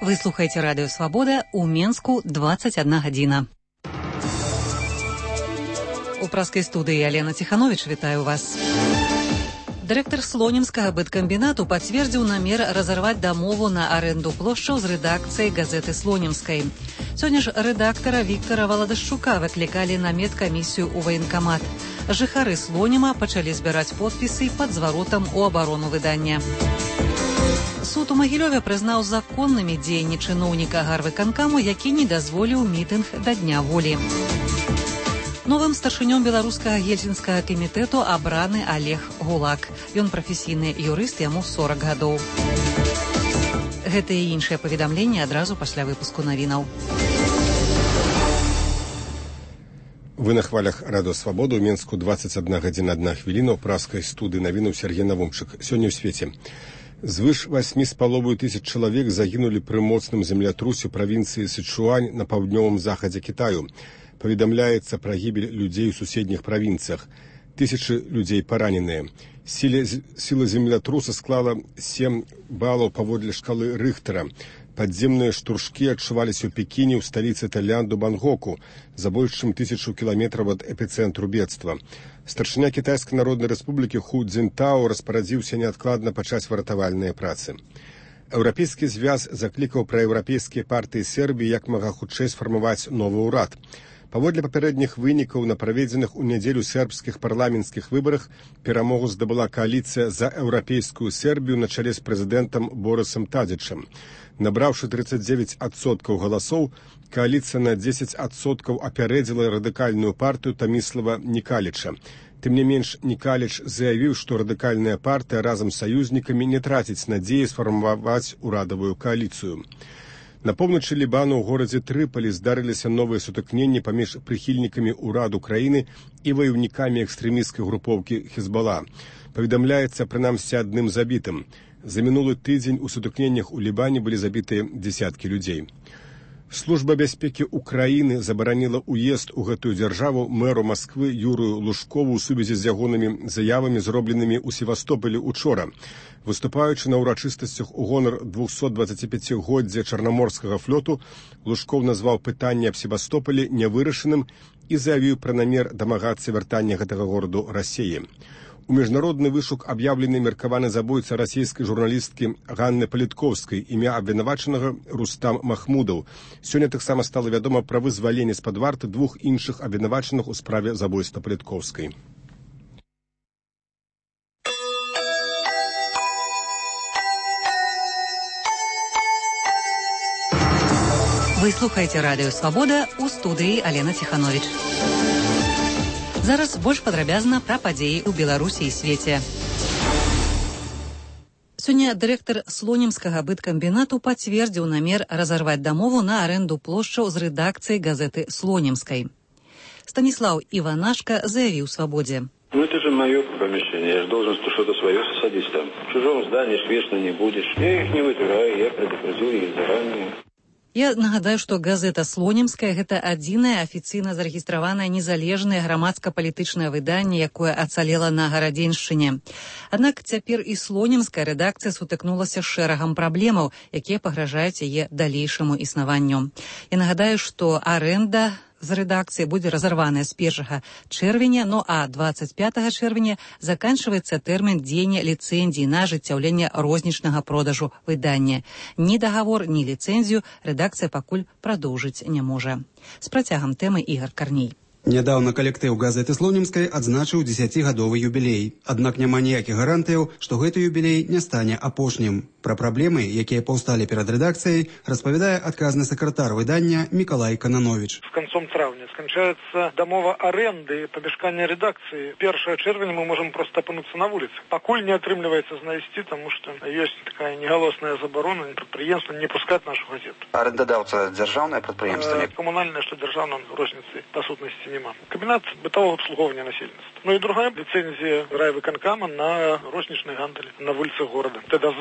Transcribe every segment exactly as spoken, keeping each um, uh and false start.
Вы слухаеце радыё Свабода, у Менску дваццаць адна гадзіна. У праскай студыі Алена Ціхановіч, вітаю вас. Дырэктар слонімскага быткамбінату пацвердзіў намер разарваць дамову на арэнду плошчаў з рэдакцыяй газеты слонімскай. Сёння ж рэдактара Віктара Валадашчука выклікалі на медкамісію ў ваенкамат. Жыхары Слоніма пачалі збіраць подпісы пад зваротам у абарону выдання. Суд у Магілёве прызнаў законнымі дзеянні чыноўніка гарвыканкаму, які не дазволіў мітынг да Дня волі. Новым старшынём беларускага гельсінскага камітэту абраны Олег Гулак. Ён прафесійны юрыст, яму сорак гадоў. Гэтыя і іншыя паведамленні адразу пасля выпуску навінаў. Вы на хвалях радыё Свабода, у Менску дваццаць адна гадзіна адна хвіліна, у праскай студыі навінаў Сергей Навумчык. Сёння ў свеце. Звыш васьмі з паловаю тысяч чалавек загінулі пры моцным землятрусе правінцыі Сычуань на паўднёвым захадзе Кітаю. Паведамляецца пра гібель людзей у суседніх правінцыях. Тысячы людзей параненыя. Сіла, сіла землятруса склала сем балаў паводле шкалы Рыхтера. Падземныя штуршкі адчуваліся ў Пекіне, ў сталіцы Таиланду Бангкоку, за больш чым тысячу кіламетраў ад эпіцэнтру бедства. Старшыня Кітайскай Народнай Рэспублікі Ху Цзінтао распарадзіўся неадкладна пачаць выратавальныя працы. Еўрапейскі звяз заклікаў праеўрапейскія партыі Сербіі як мага хутчэй сфармаваць новы ўрад. Паводле папярэдніх вынікаў на праведзеных у нядзелю сербскіх парламенцкіх выбарах перамогу здабыла кааліцыя за еўрапейскую Сербію на чале з прэзідэнтам Борысам Тадзічам. Набраўшы тридцать девять адсоткаў галасоў, кааліцыя на дзесяць адсоткаў апярэдзіла радыкальную партыю Таміслава Нікаліча. Тым не менш, Нікаліч заявіў, што радыкальная партыя разам з саюзнікамі не траціць надзеі сфармаваць урадавую кааліцыю. На поўначы Лібану ў горадзе Трыполі здарыліся новыя сутыкненні паміж прыхільнікамі ўраду краіны і ваяўнікамі экстрэмісцкай групоўкі Хезбала. Паведамляецца прынамсі адным забітым. За мінулы тыдзень у сутыкненнях у Лібане былі забітыя дзесяткі людзей. Служба бяспекі Украіны забараніла ўезд у гэтую дзяржаву мэру Масквы Юрыю Лужкову ў сувязі з ягонымі заявамі, зробленымі ў Севастополі учора. Выступаючы на ўрачыстасцях у гонар двухсот дваццаціпяцігоддзя Чарнаморскага флоту, Лужков назваў пытанне аб Севастополі нявырашаным і заявіў пра намер дамагацца вяртання гэтага гораду Расіі. У міжнародны вышук аб'яўлены меркаваны забойца расійскай журналісткі Ганны Палітковскай, імя абвінавачанага Рустам Махмудаў. Сёння таксама стала вядома пра вызваленне з-пад варты двух іншых абвінавачаных у справе забойства Палітковскай. Вы слухаеце радыё Свабода, у студыі Алена Ціхановіч. Зараз больш падрабязна пра падзеі ў Беларусі і свеце. Сёння дырэктар слонімскага быткамбінату пацвердзіў намер разарваць дамову на арэнду плошчаў з рэдакцыяй газеты слонімскай. Станіслаў Іванашка заявіў Свабодзе. Ну это же мое помещение, я же должен что-то свое садить там. В чужом здании ж вечно не будешь. Я их не вытираю, я предупредил их заранее. Я нагадаю, што газета «Слонімская» – гэта адзінае афіцыйна зарэгістраванае незалежнае грамадска-палітычнае выданне, якое ацалела на Гарадзеншчыне. Аднак цяпер і слонімская рэдакцыя сутыкнулася з шэрагам праблемаў, якія пагражаюць яе далейшаму існаванню. Я нагадаю, што арэнда з рэдакцыі будзе разарваная з першага чэрвеня, ну а дваццаць пятага чэрвеня заканчваецца тэрмін дзеяння ліцэнзіі на ажыццяўленне рознічнага продажу выдання. Ні дагавор, ні ліцэнзію рэдакцыя пакуль прадоўжыць не можа. З працягам тэмы Ігар Карней. Нядаўна калектыў газеты Слонімскай адзначыў дзесяцігадовы юбілей. Аднак няма ніякіх гарантыяў, што гэты юбілей не стане апошнім. Пра праблемы, якія паўсталі перад рэдакцыяй, распавядае адказны сакратар выдання Мікалай Кананович. С концом травня скончается домова аренды помешкания редакции. первого чэрвеня мы можем просто опынуться на улице. Покуль не отрымливается знайсці, потому что есть такая неголосная заборона предприемства не пускать нашу газету. Арендодавца державное предприемство? Э, коммунальное, что державное, розницы по сутности нема. Кабинет бытового обслуговывания населенства. Ну и другая лицензия райвыканкама на розничный гандель на улицах города. Это дозвол, так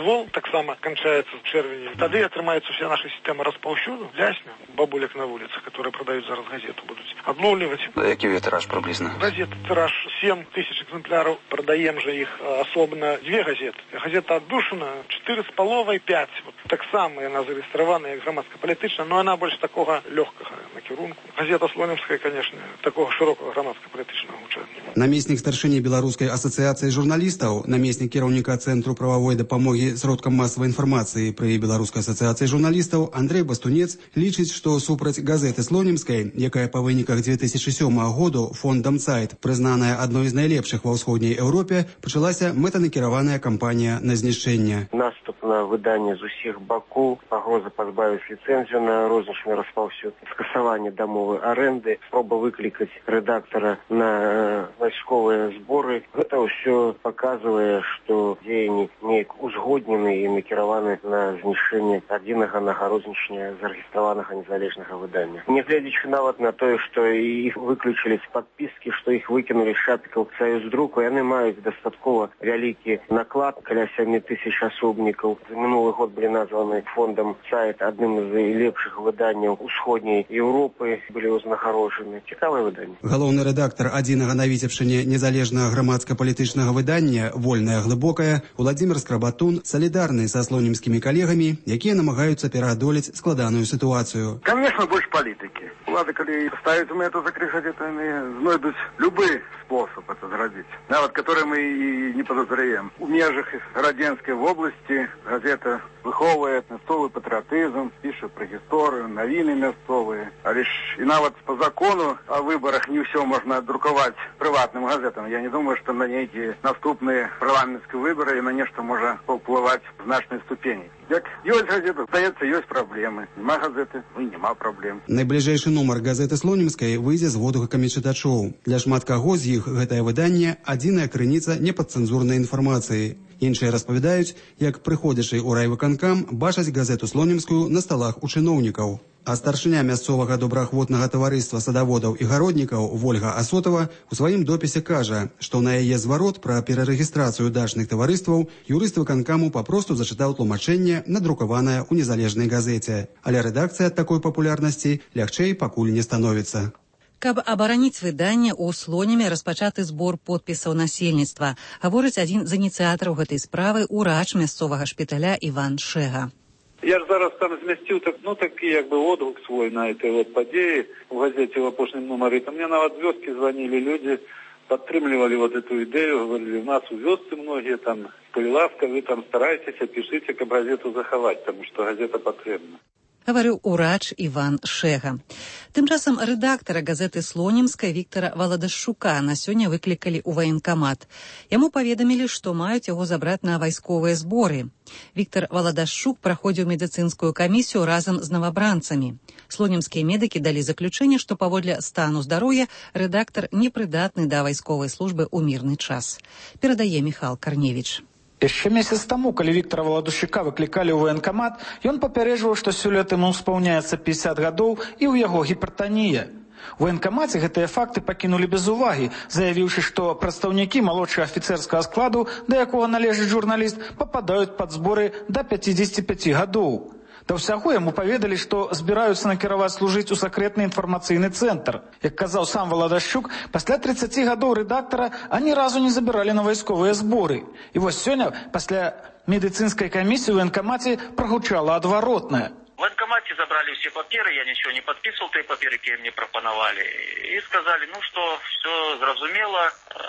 таксама канчаецца з чэрвеня. Тады атрымаецца вся наша сістэма распаўсюду. Ясна, бабуляк на вуліцах, которые продают зараз газету, будут обновливать. Який тираж приблизно? Газета тираж семь тысяч экземпляров. Продаем же их особенно две газеты. Газета «Отдушина» четыре с половой, пять. Вот так само она зарегистрирована, как громадско-політична, но она больше такого легкого накірунку. Газета «Слонімская», конечно, такого широкого громадско-політичного гучання. Намеснік старшыні Беларускай асацыяцыі журналістаў, намеснік кіраўніка Цэнтру прававой дапамогі сродкам масавай інфармацыі пры Беларускай асацыяцыі журналістаў Андрэй Бастунец лічыць, што супраць газеты «Слонімскай», якая па выніках две тысячи сёмага году фондам «Сайт» прызнаная адной з найлепшых ва ўсходняй Еўропе, пачалася мэтанакіраваная кампанія на знішчэнне. Наступ на выданне з усіх бакоў, пагроза пазбавіць ліцэнзію на рознічны распаўсюд, скасаванне дамовы арэнды, спроба выклікаць рэдактара на вайсковыя зборы. Гэта ўсё паказвае, што дзеянні неяк узгоднены і накіраваны на знішчэнне адзінага нагарознічня зарэгістраванага незалежнага выдання. Нягледзячы нават на тое, што іх выключылі з падпіскі, што іх выкінулі з шапікаў Саюздруку, яны маюць дастаткова вялікі наклад, каля сем тысяч асобнікаў. За мінулы год былі названы фондам «Сайт» адным з лепшых выданняў усходняй Еўропы, былі ўзнагароджаны. Цікавае выданне. Галоўны рэдактар адзінага на Віцебшчыне незалежнага грамадска-палітычнага выдання «Вольная глыбокая» Уладзімір Скрабатун салідарны са слонімскімі калегамі, якія намагаюцца пераадолець складаную сітуацыю. Конечно, больше политики. Улады, коли ставят мету закрыть газеты, они знайдут любой способ это зрабіць, нават который мы и не подозреваем. У межах Радзенской области газета выхоўвае мясцовы патрыотызм, піша про гісторыю, навіны мясцовыя. Але ж і нават по закону о выборах не все можно друковать приватным газетам. Я не думаю, что на нейкие наступные парламенцкие выборы и на нешта можно паўплываць в значной ступени. Як ёсць газета, здаецца, ёсць праблемы. Нема газеты, ну і нема праблем. Найбліжэйшы нумар газеты «Слонімскай» выйдзе з водгукамі чытачоў. Для шмат каго з іх гэтае выданне адзіная крыніца непадцэнзурнай інфармацыі. Іншыя распавядаюць, як прыходзячы ў райвыканкам бачаць газету «Слонімскую» на сталах у чыноўнікаў. А старшыня мясцовага добраахвотнага таварыства садаводаў і гароднікаў Вольга Асотава у сваім допісе кажа, што на яе зварот пра перарэгістрацыю дачных таварыстваў юрыст выканкаму папросту зачытаў тлумачэнне, надрукаванае ў незалежнай газеце. Але рэдакцыя ад такой папулярнасці лягчэй пакуль не становіцца. Каб абараніць выданне, у Слоніме распачаты збор подпісаў насельніцтва, гаворыць адзін з ініцыятараў гэтай справы урач мясцовага шпіталя Іван Шега. Я ж зараз там змясціў так, ну, такі як бы отгук свой на этой вот падзеі в газете в апошнім нумары. Там мне нават з вёскі звонили люди, падтрымлівалі вот эту ідэю, говорили, у нас у вёсцы многие там, коли ласка, вы там старайтесь, пишите, каб газету захаваць, потому что газета патрэбна. Гаварыў урач Іван Шега. Тым часам рэдактара газеты «Слонімскай» Віктара Валадашчука на сёння выклікалі ў ваенкамат. Яму паведамілі, што маюць яго забраць на вайсковыя зборы. Віктар Валадашчук праходзіў медыцынскую камісію разам з навабранцамі. Слонімскія медыкі далі заключэнне, што паводле стану здароўя рэдактар непрыдатны да вайсковай службы ў мірны час. Перадае Міхал Карневіч. Яшчэ месяц таму, калі Віктара Валадашчука выклікалі ў ваенкамат, ён папярэджваў, што сёлета яму спаўняецца пятьдесят гадоў і ў яго гіпертанія. У ваенкамаце гэтыя факты пакінулі без увагі, заявіўшы, што прадстаўнікі малодшага афіцэрскага складу, да якога належыць журналіст, пападаюць пад зборы да пятидесяти пяти гадоў. Да ўсяго яму паведалі, што збіраюцца накіраваць служыць у сакрэтны інфармацыйны цэнтр. Як казаў сам Валадашчук, пасля тридцати гадоў рэдактара ані разу не забіралі на вайсковыя зборы. І вось сёння, пасля медыцынскай камісіі ў ваенкамаце прагучала адваротнае. В военкомате забрали все паперы, я ничего не подписывал, те паперы, которые мне пропоновали. И сказали, ну что, все зразумело,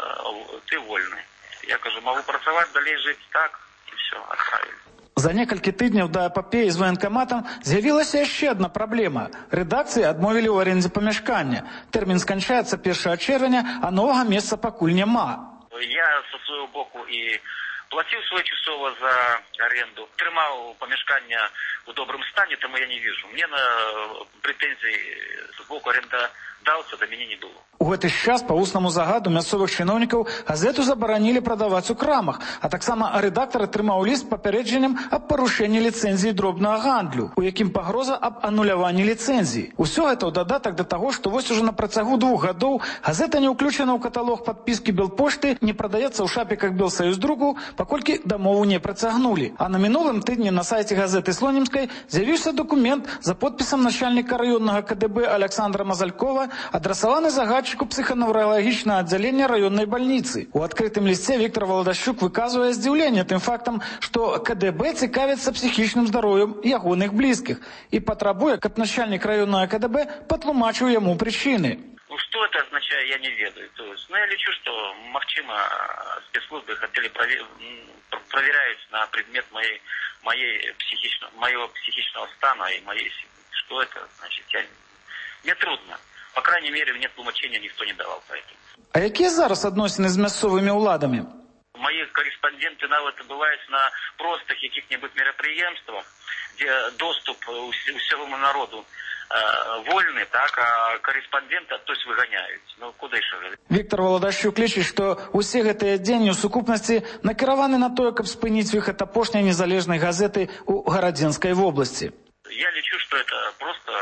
ты вольный. Я кажу, могу працаваць, далей жить так, и все, отправили. За некалькі тыдняў да эпапеі з ваенкаматам з'явілася яшчэ адна праблема. Рэдакцыі адмовілі ў арендзе памяшкання. Тэрмін сканчаецца першага чэрвеня, а новага месца пакуль няма. Я со свайго боку і плаціў своечасова за аренду, трымаў памяшкання в добром стане, тому я не вижу. Мне на претензий с боку арендодаўца до мяне не было. У гэты час па вуснаму загаду мясцовых чыноўнікаў газету забаранілі прадаваць у крамах, а таксама рэдактар атрымаў ліст з папярэджаннем аб парушэнні ліцэнзіі дробнага гандлю, у якім пагроза аб ануляванні ліцэнзіі. Усё гэта ў дадатак да таго, што вось ужо на працягу двух гадоў газета не ўключана ў каталог падпіскі Белпошты, не прадаецца ў шапіках Белсаюздруку, паколькі дамову не працягнулі. А на мінулым тыдні на сайце газеты Слонімскай з'явіўся дакумент за подпісам начальніка раённага ка дэ бэ Александра Мазалькова, адрасаваны загадчыку псіханевралагічнага аддзялення раённай бальніцы. У адкрытым лісце Віктор Валадашчук выказвае здзіўленне тым фактам, што ка дэ бэ цікавіцца псіхічным здароўем ягоных блізкіх і патрабуе, каб начальнік раённага ка дэ бэ патлумачыў яму прычыны. Ну, что это означает, я не ведаю. То есть, ну, я лечу, что, махчима, спецслужбы хотели провер... проверять на предмет моей, моей психично... моего психичного стана и моей... Что это значит? Я... Мне трудно. По крайней мере, мне тлумачения никто не давал по этому. А якія зараз адносіны з мясцовымі ўладамі? Мои корреспонденты нават бывают на простых каких-нибудь мероприемствах, где доступ усілому народу э, вольны, так, а корреспондента, то есть выгоняют. Ну, куда еще? Віктор Валадашчук лічыць, што ўсе гэтыя дзеянні ў сукупнасці накіраваны на тое, каб спыніць выхад апошняй незалежнай газеты ў Гарадзенскай вобласці. Я лічу, что это просто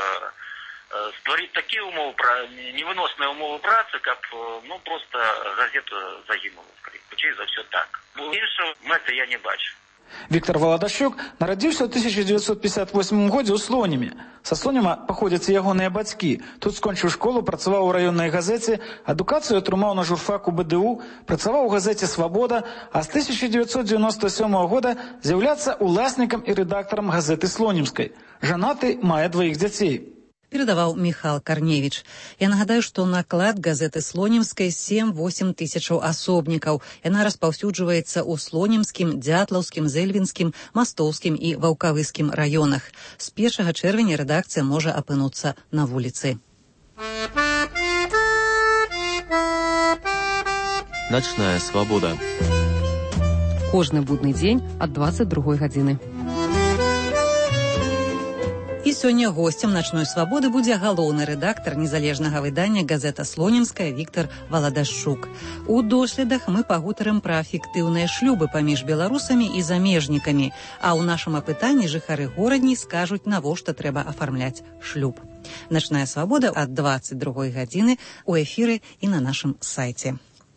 створить такие умовы, невыносные умовы працы, как, ну, просто газета загинула. Скорее за все так. Іншого мэты я не бачу. Віктор Валадашчук нарадзіўся ў тысяча дзевяцьсот пятьдесят восьмым годзе ў Слоніме. Са Слоніма паходзяць і ягоныя бацькі. Тут скончыў школу, працаваў у раённай газеце, адукацыю атрымаў на журфаку бэ дэ у, працаваў у газеце «Свабода», а з тысяча дзевяцьсот девяносто сёмага года з'яўляцца уласнікам і рэдактарам газеты Слонімскай. Жанаты, мае дваіх дзяцей. Передавал Михаил Корневич. Я нагадаю, что наклад газеты Слонимской семь-восемь тысячаў асобнікаў. Яна распаўсюджваецца ў Слонимскім, Дятлаўскім, Зэльвінскім, Мастоўскім і Ваўкавыскім раёнах. З першага чэрвеня рэдакцыя можа апынуцца на вуліцы. Начная свабода. Кожны будны дзень ад дваццаць другой гадзіны. І сёння госцем «Начной свабоды» будзе галоўны рэдактар незалежнага выдання «Газета Слонимская» Віктор Валадашчук. У доследах мы пагутарым пра фіктыўныя шлюбы паміж беларусамі і замежнікамі, а ў нашым апытанні жыхары горадні скажуць, навошта трэба афармляць шлюб. «Начная свабода» ад дваццаць другой гадзіны ў эфіры і на нашым сайце.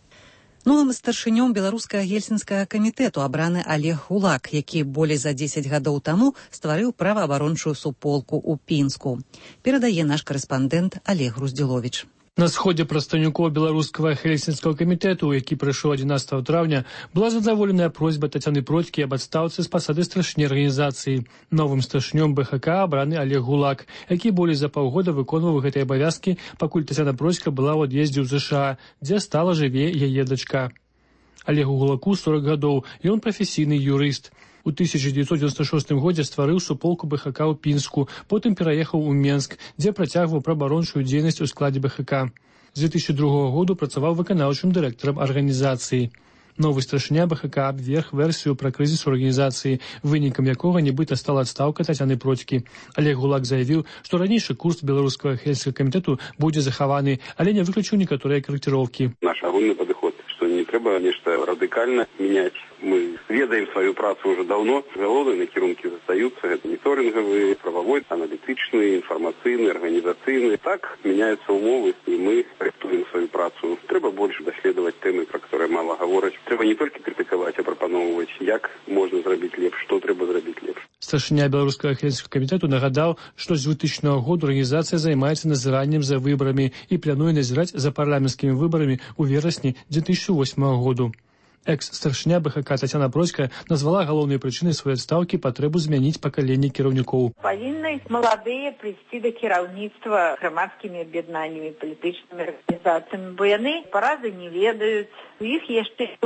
Новым старшынём беларускага гельсінскага камітэту абраны Олег Гулак, які болей за дзесяць гадоў таму стварыў праваабарончую суполку ў Пінску. Перадае наш карэспандэнт Олег Груздзіловіч. На сходзе прадстаўнікоў беларускага гельсінскага камітэту, які прайшоў адзінаццатага траўня, была задаволеная просьба Тацяны Процькі аб адстаўцы з пасады старшыні арганізацыі. Новым старшынём бэ ха ка абраны Олег Гулак, які болей за паўгода выконваў гэтыя абавязкі, пакуль Тацяна Процька была ў ад'ездзе ў зэ ша а, дзе стала жыве яе дачка. Олегу Гулаку сорок гадоў, і ён прафесійны юрыст. У тысяча дзевяцьсот дзевяносто шостым годзе стварыў суполку бэ ха ка ў Пінску, потым пераехаў у Менск, дзе працягваў праваабарончую дзейнасць у складзе бэ ха ка. З две тысячи другога году працаваў выканаўчым дырэктарам арганізацыі. Новы старшыня бэ ха ка абверг версію пра крызіс у арганізацыі, вынікам якога нібыта стала адстаўка Тацяны Процькі. Олег Гулак заявіў, што ранейшы курс беларускага гельсінскага камітэту будзе захаваны, але не выключыў некаторыя карэкціроўкі. Наш агульны падыход, што не трэба нешта радыкальна мяняць. Мы ведаем сваю працу уже давно. Галоўныя накірункі застаюцца. Гэта моніторынгавы, прававой, аналітычны, інфармацыйны, арганізацыйны. Так мяняюцца умовы, і мы рыхтуем сваю працу. Трэба больш даследаваць тэмы, пра которые мала гавораць. Трэба не толькі крытыкаваць, а прапаноўваць, як можна зрабіць лепш, што трэба зрабіць лепш. Старшыня беларускага гельсінскага камітэту нагадаў, што з двухтысячнага году арганізацыя займаецца назіраннем за выбарамі і плануе назіраць за парламенцкімі выбарамі ў верасні две тысячи восьмага году. Экс-старшыня бэ ха ка Тацяна Процька назвала галоўнай прычынай сваёй адстаўкі патрэбу змяніць пакаленне кіраўнікоў. Павінны маладыя прыйсці да кіраўніцтва грамадскімі аб'яднаннямі, палітычнымі арганізацыямі, бо яны паразы не ведаюць, у іх яшчэ ёсць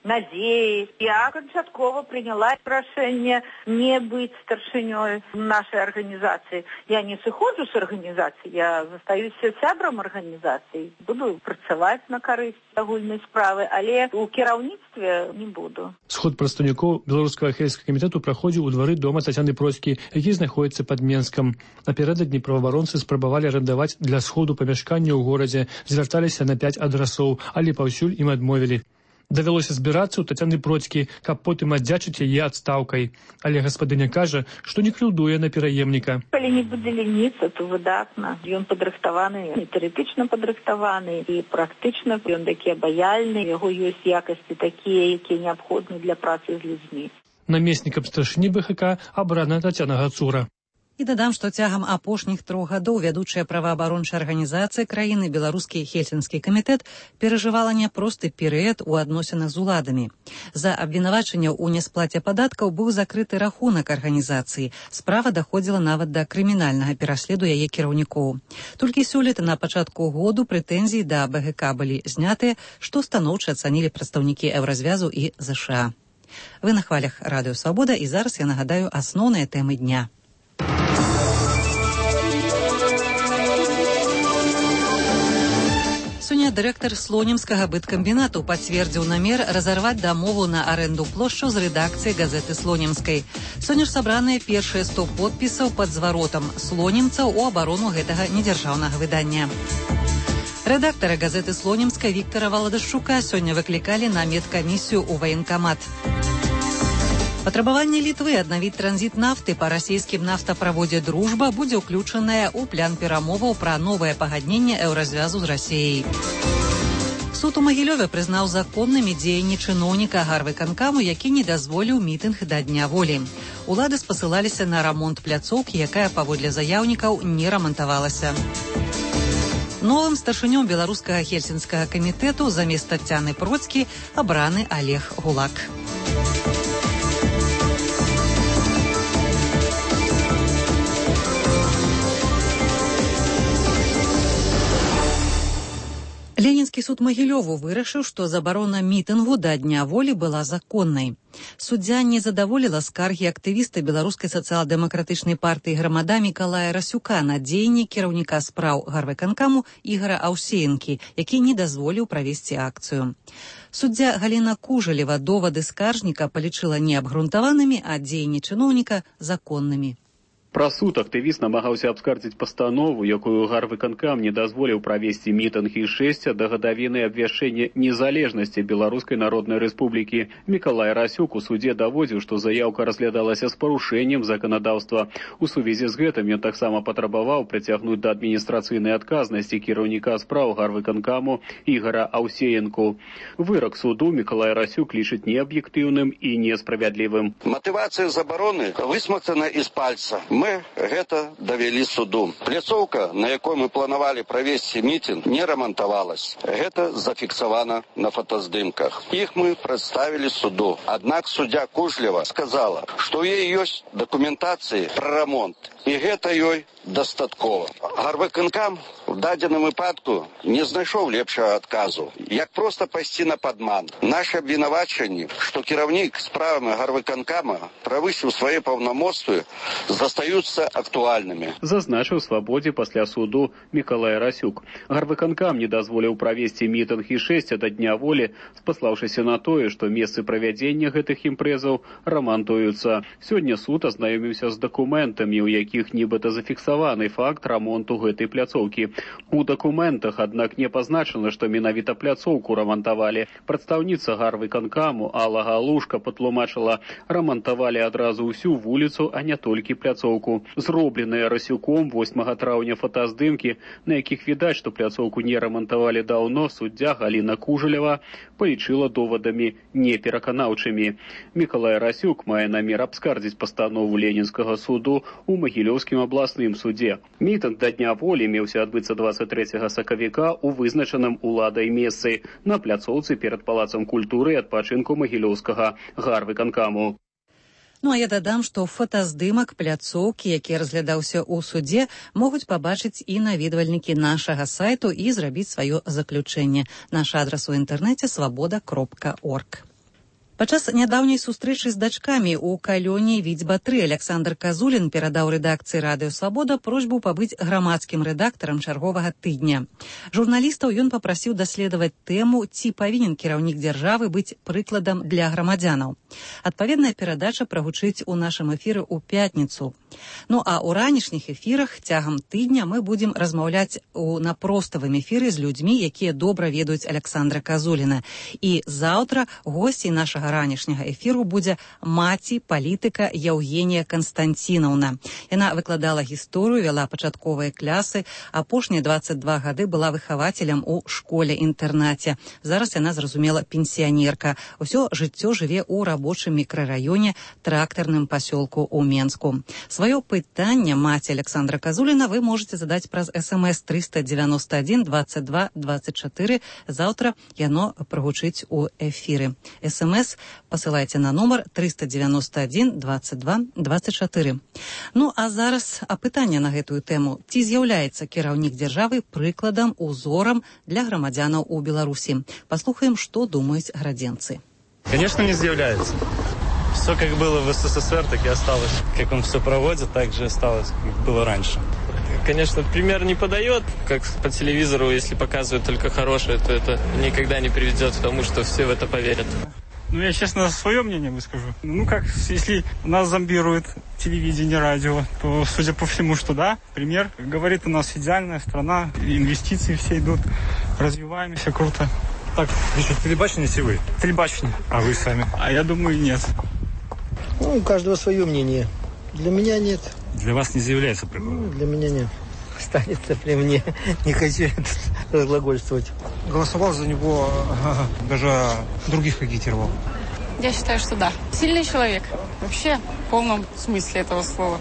надеюсь. Я канчаткова приняла решение не быть старшиней нашей организации. Я не сыходжу с организации, я застаюсь сябрам организации. Буду працаваць на карысць агульнай справы, але у кіраўніцтве не буду. Сход прадстаўнікоў беларускага хельскага камітэту праходзіў у двары дома Тацяны Процькі, які знаходзіцца пад Менскам. Напярэдадні праваабаронцы спрабавалі арендаваць для сходу памяшканне ў горадзе, звярталіся на пяць адрасоў, але паўсюль ім адмовілі. Давялося збірацца ў Тацяны Процькі, каб потым аддзячыць яе адстаўкай. Але гаспадыня кажа, што не крыўдуе на пераемніка. Калі не будзе леніцца, то выдатна. Ён падрыхтаваны, і тэарэтычна падрыхтаваны, і практычна ён такі абаяльны. Яго ёсць якасці такія, якія неабходны для працы з людзьмі. Намеснікам старшыні БХК абрана Тацяна Гацура. І дадам, што цягам апошніх трох гадоў вядучая праваабарончая арганізацыя краіны Беларускі хельсінскі камітэт перажывала няпросты перыяд у адносінах з уладамі. За абвінавачанняў у несплаце падаткаў быў закрыты рахунак арганізацыі. Справа даходзіла нават да крымінальнага пераследу яе кіраўнікоў. Толькі сёлета на пачатку году прэтэнзіі да БГК былі знятыя, што станоўча ацанілі прадстаўнікі Еўразвязу і ЗША. Вы на хвалях Радыё Свабода, і зараз я нагадаю асноўныя тэмы дня. Сёння дырэктар слонімскага быткамбінату пацвердзіў намер разарваць дамову на арэнду плошчаў з рэдакцыяй газеты Слонімскай. Сёння ж сабраныя першыя сто подпісаў пад зваротам слонімцаў у абарону гэтага недзяржаўнага выдання. Рэдактара газеты Слонімскай Віктара Валадашчука сёння выклікалі на медкамісію ў ваенкамат. Патрабаванне Літвы аднавіць транзіт нафты па расійскім нафтаправодзе «Дружба» будзе ўключанае ў план перамоваў пра новае пагадненне Еўразвязу з Расіяй. Суд у Магілёве прызнаў законнымі дзеянні чыноўніка гарвыканкаму, які не дазволіў мітынг да Дня волі. Улады спасылаліся на рамонт пляцоўкі, якая паводле заяўнікаў не рамантавалася. Новым старшынём беларускага хельсінскага камітэту замест Тацяны Процькі абраны Олег Гулак. Ленінскі суд Магілёву вырашыў, што забарона мітынгу да Дня волі была законнай. Суддзя не задаволіла скаргі актывіста беларускай сацыял-дэмакратычнай партыі «Грамада» Мікалая Расюка на дзеянні кіраўніка спраў гарвыканкаму Ігара Аўсеенкі, які не дазволіў правесці акцыю. Суддзя Галіна Кужалева довады скаржніка палічыла неабгрунтаванымі, а дзеянні чыноўніка законнымі. Пра суд актывіст намагаўся абскардзіць пастанову, якую гарвыканкам не дазволіў правесці мітынг і шэсця да гадавіны абвяшчэння незалежнасці Беларускай Народнай Рэспублікі. Мікалай Расюк у судзе даводзіў, што заяўка разглядалася з парушэннем заканадаўства. У сувязі з гэтым ён таксама патрабаваў прыцягнуць да адміністрацыйнай адказнасці кіраўніка спраў гарвыканкаму Ігара Аўсеенку. Вырак суду Мікалай Расюк лічыць неаб'ектыўным і несправядлівым. Матывацыя забароны высмактана з пальца. Мы гэта давялі суду. Пляцоўка, на якой мы планавалі правесці мітынг, не рамантавалась. Гэта зафіксавана на фотаздымках. Іх мы прадставілі суду. Аднак суддзя Кужлева сказала, што ў ёй ёсць дакументацыі пра рамонт. І гэта ёй дастаткова. Гарвыканкам в дадзеным выпадку не знайшоў лепшага адказу, як проста пайсці на падман. Нашы абвінавачанні, што кіраўнік справамі гарвыканкама правысіў свае паўнамоцтвы, застаюцца актуальнымі. Зазначыў свабодзе пасля суду Мікалай Расюк. Гарвыканкам не дазволіў правесці мітынг і шэсця да Дня волі, спаслаўшыся на тое, што месцы правядзення гэтых імпрэзаў рамантуюцца. Сёння суд азнаёміўся з дакументамі, у якіх нібыта зафіксаваны факт рамонту гэтай пляцоўкі. У дакументах, аднак, не пазначана, што менавіта пляцоўку рамантавалі. Прадстаўніца гарвыканкаму Алла Галушка патлумачыла, рамантавалі адразу ўсю вуліцу, а не толькі пляцоўку. Зробленыя Расюком восьмага траўня фотаздымкі, на якіх відаць, што пляцоўку не рамантавалі даўно, суддзя Галіна Кужалева палічыла довадамі непераканаўчымі. Мікалай Расюк мае намер абскардзіць пастанову Ленінскага суду у Магілёўскім абласным судзе. Мітынг да Дня волі меўся адбыцца дваццаць трэцяга сакавіка ў вызначаным уладай месцы на пляцоўцы перад палацам культуры і адпачынку Магілёўскага гарвыканкаму. Ну а я дадам, што фотаздымак пляцоўкі, які разглядаўся ў судзе, могуць пабачыць і наведвальнікі нашага сайту і зрабіць сваё заключэнне. Наш адрас у інтэрнэце свабода кропка орг. Падчас нядаўняй сустрэчы з дачкамі ў калёне Відзьба тры Александр Казулін перадаў рэдакцыі Радыё Свабода просьбу пабыць грамадскім рэдактарам чарговага тыдня. Журналістаў ён папрасіў даследаваць тэму, ці павінен кіраўнік дзяржавы быць прыкладам для грамадзянаў. Адпаведная перадача прагучыць у нашым эфіры ў пятніцу. Ну а ў ранішніх эфірах цягам тыдня мы будзем размаўляць у напроставым эфіры з людзьмі, якія добра ведаюць Александра Казуліна. І заўтра госцей нашага ранішняга эфіру будзе маці палітыка Яўгенія Канстанцінаўна. Яна выкладала гісторыю, вяла пачатковыя клясы, апошнія дваццаць два гады была выхавацелем у школе-інтэрнаце. Зараз яна, зразумела, пенсіянерка. Усё жыццё жыве ў рабочым мікрараёне, трактарным пасёлку ў Менску. Сваё пытанне маці Александра Казуліна вы можете задаць праз смс триста девяносто один двадцать два двадцать четыре. Заўтра яно прагучыць у эфіры. СМС пасылайце на нумар триста девяносто один двадцать два двадцать четыре. Ну а зараз апытанне на гэтую тэму. Ці з'яўляецца кіраўнік дзяржавы прыкладам, узорам для грамадзянаў у Беларусі? Паслухаем, што думаюць градзенцы. Конечно, не з'яўляецца. Все как было в СССР, так и осталось. Как он все проводит, так же осталось, как было раньше. Конечно, пример не подает, как по телевизору, если показывают только хорошее, то это никогда не приведет к тому, что все в это поверят. Ну, я, честно, свое мнение выскажу. Ну, как, если нас зомбирует телевидение, радио, то, судя по всему, что да, пример. Говорит, у нас идеальная страна, инвестиции все идут, развиваемся круто. Так, пишут, телебачение си вы? Телебачение. А вы сами? А я думаю, нет. Ну, у каждого свое мнение. Для меня нет. Для вас не заявляется прикладом? Ну, для меня нет. Останется при мне. Не хочу разглагольствовать. Голосовал за него, даже других агитировал. Я считаю, что да. Сильный человек. Вообще, в полном смысле этого слова.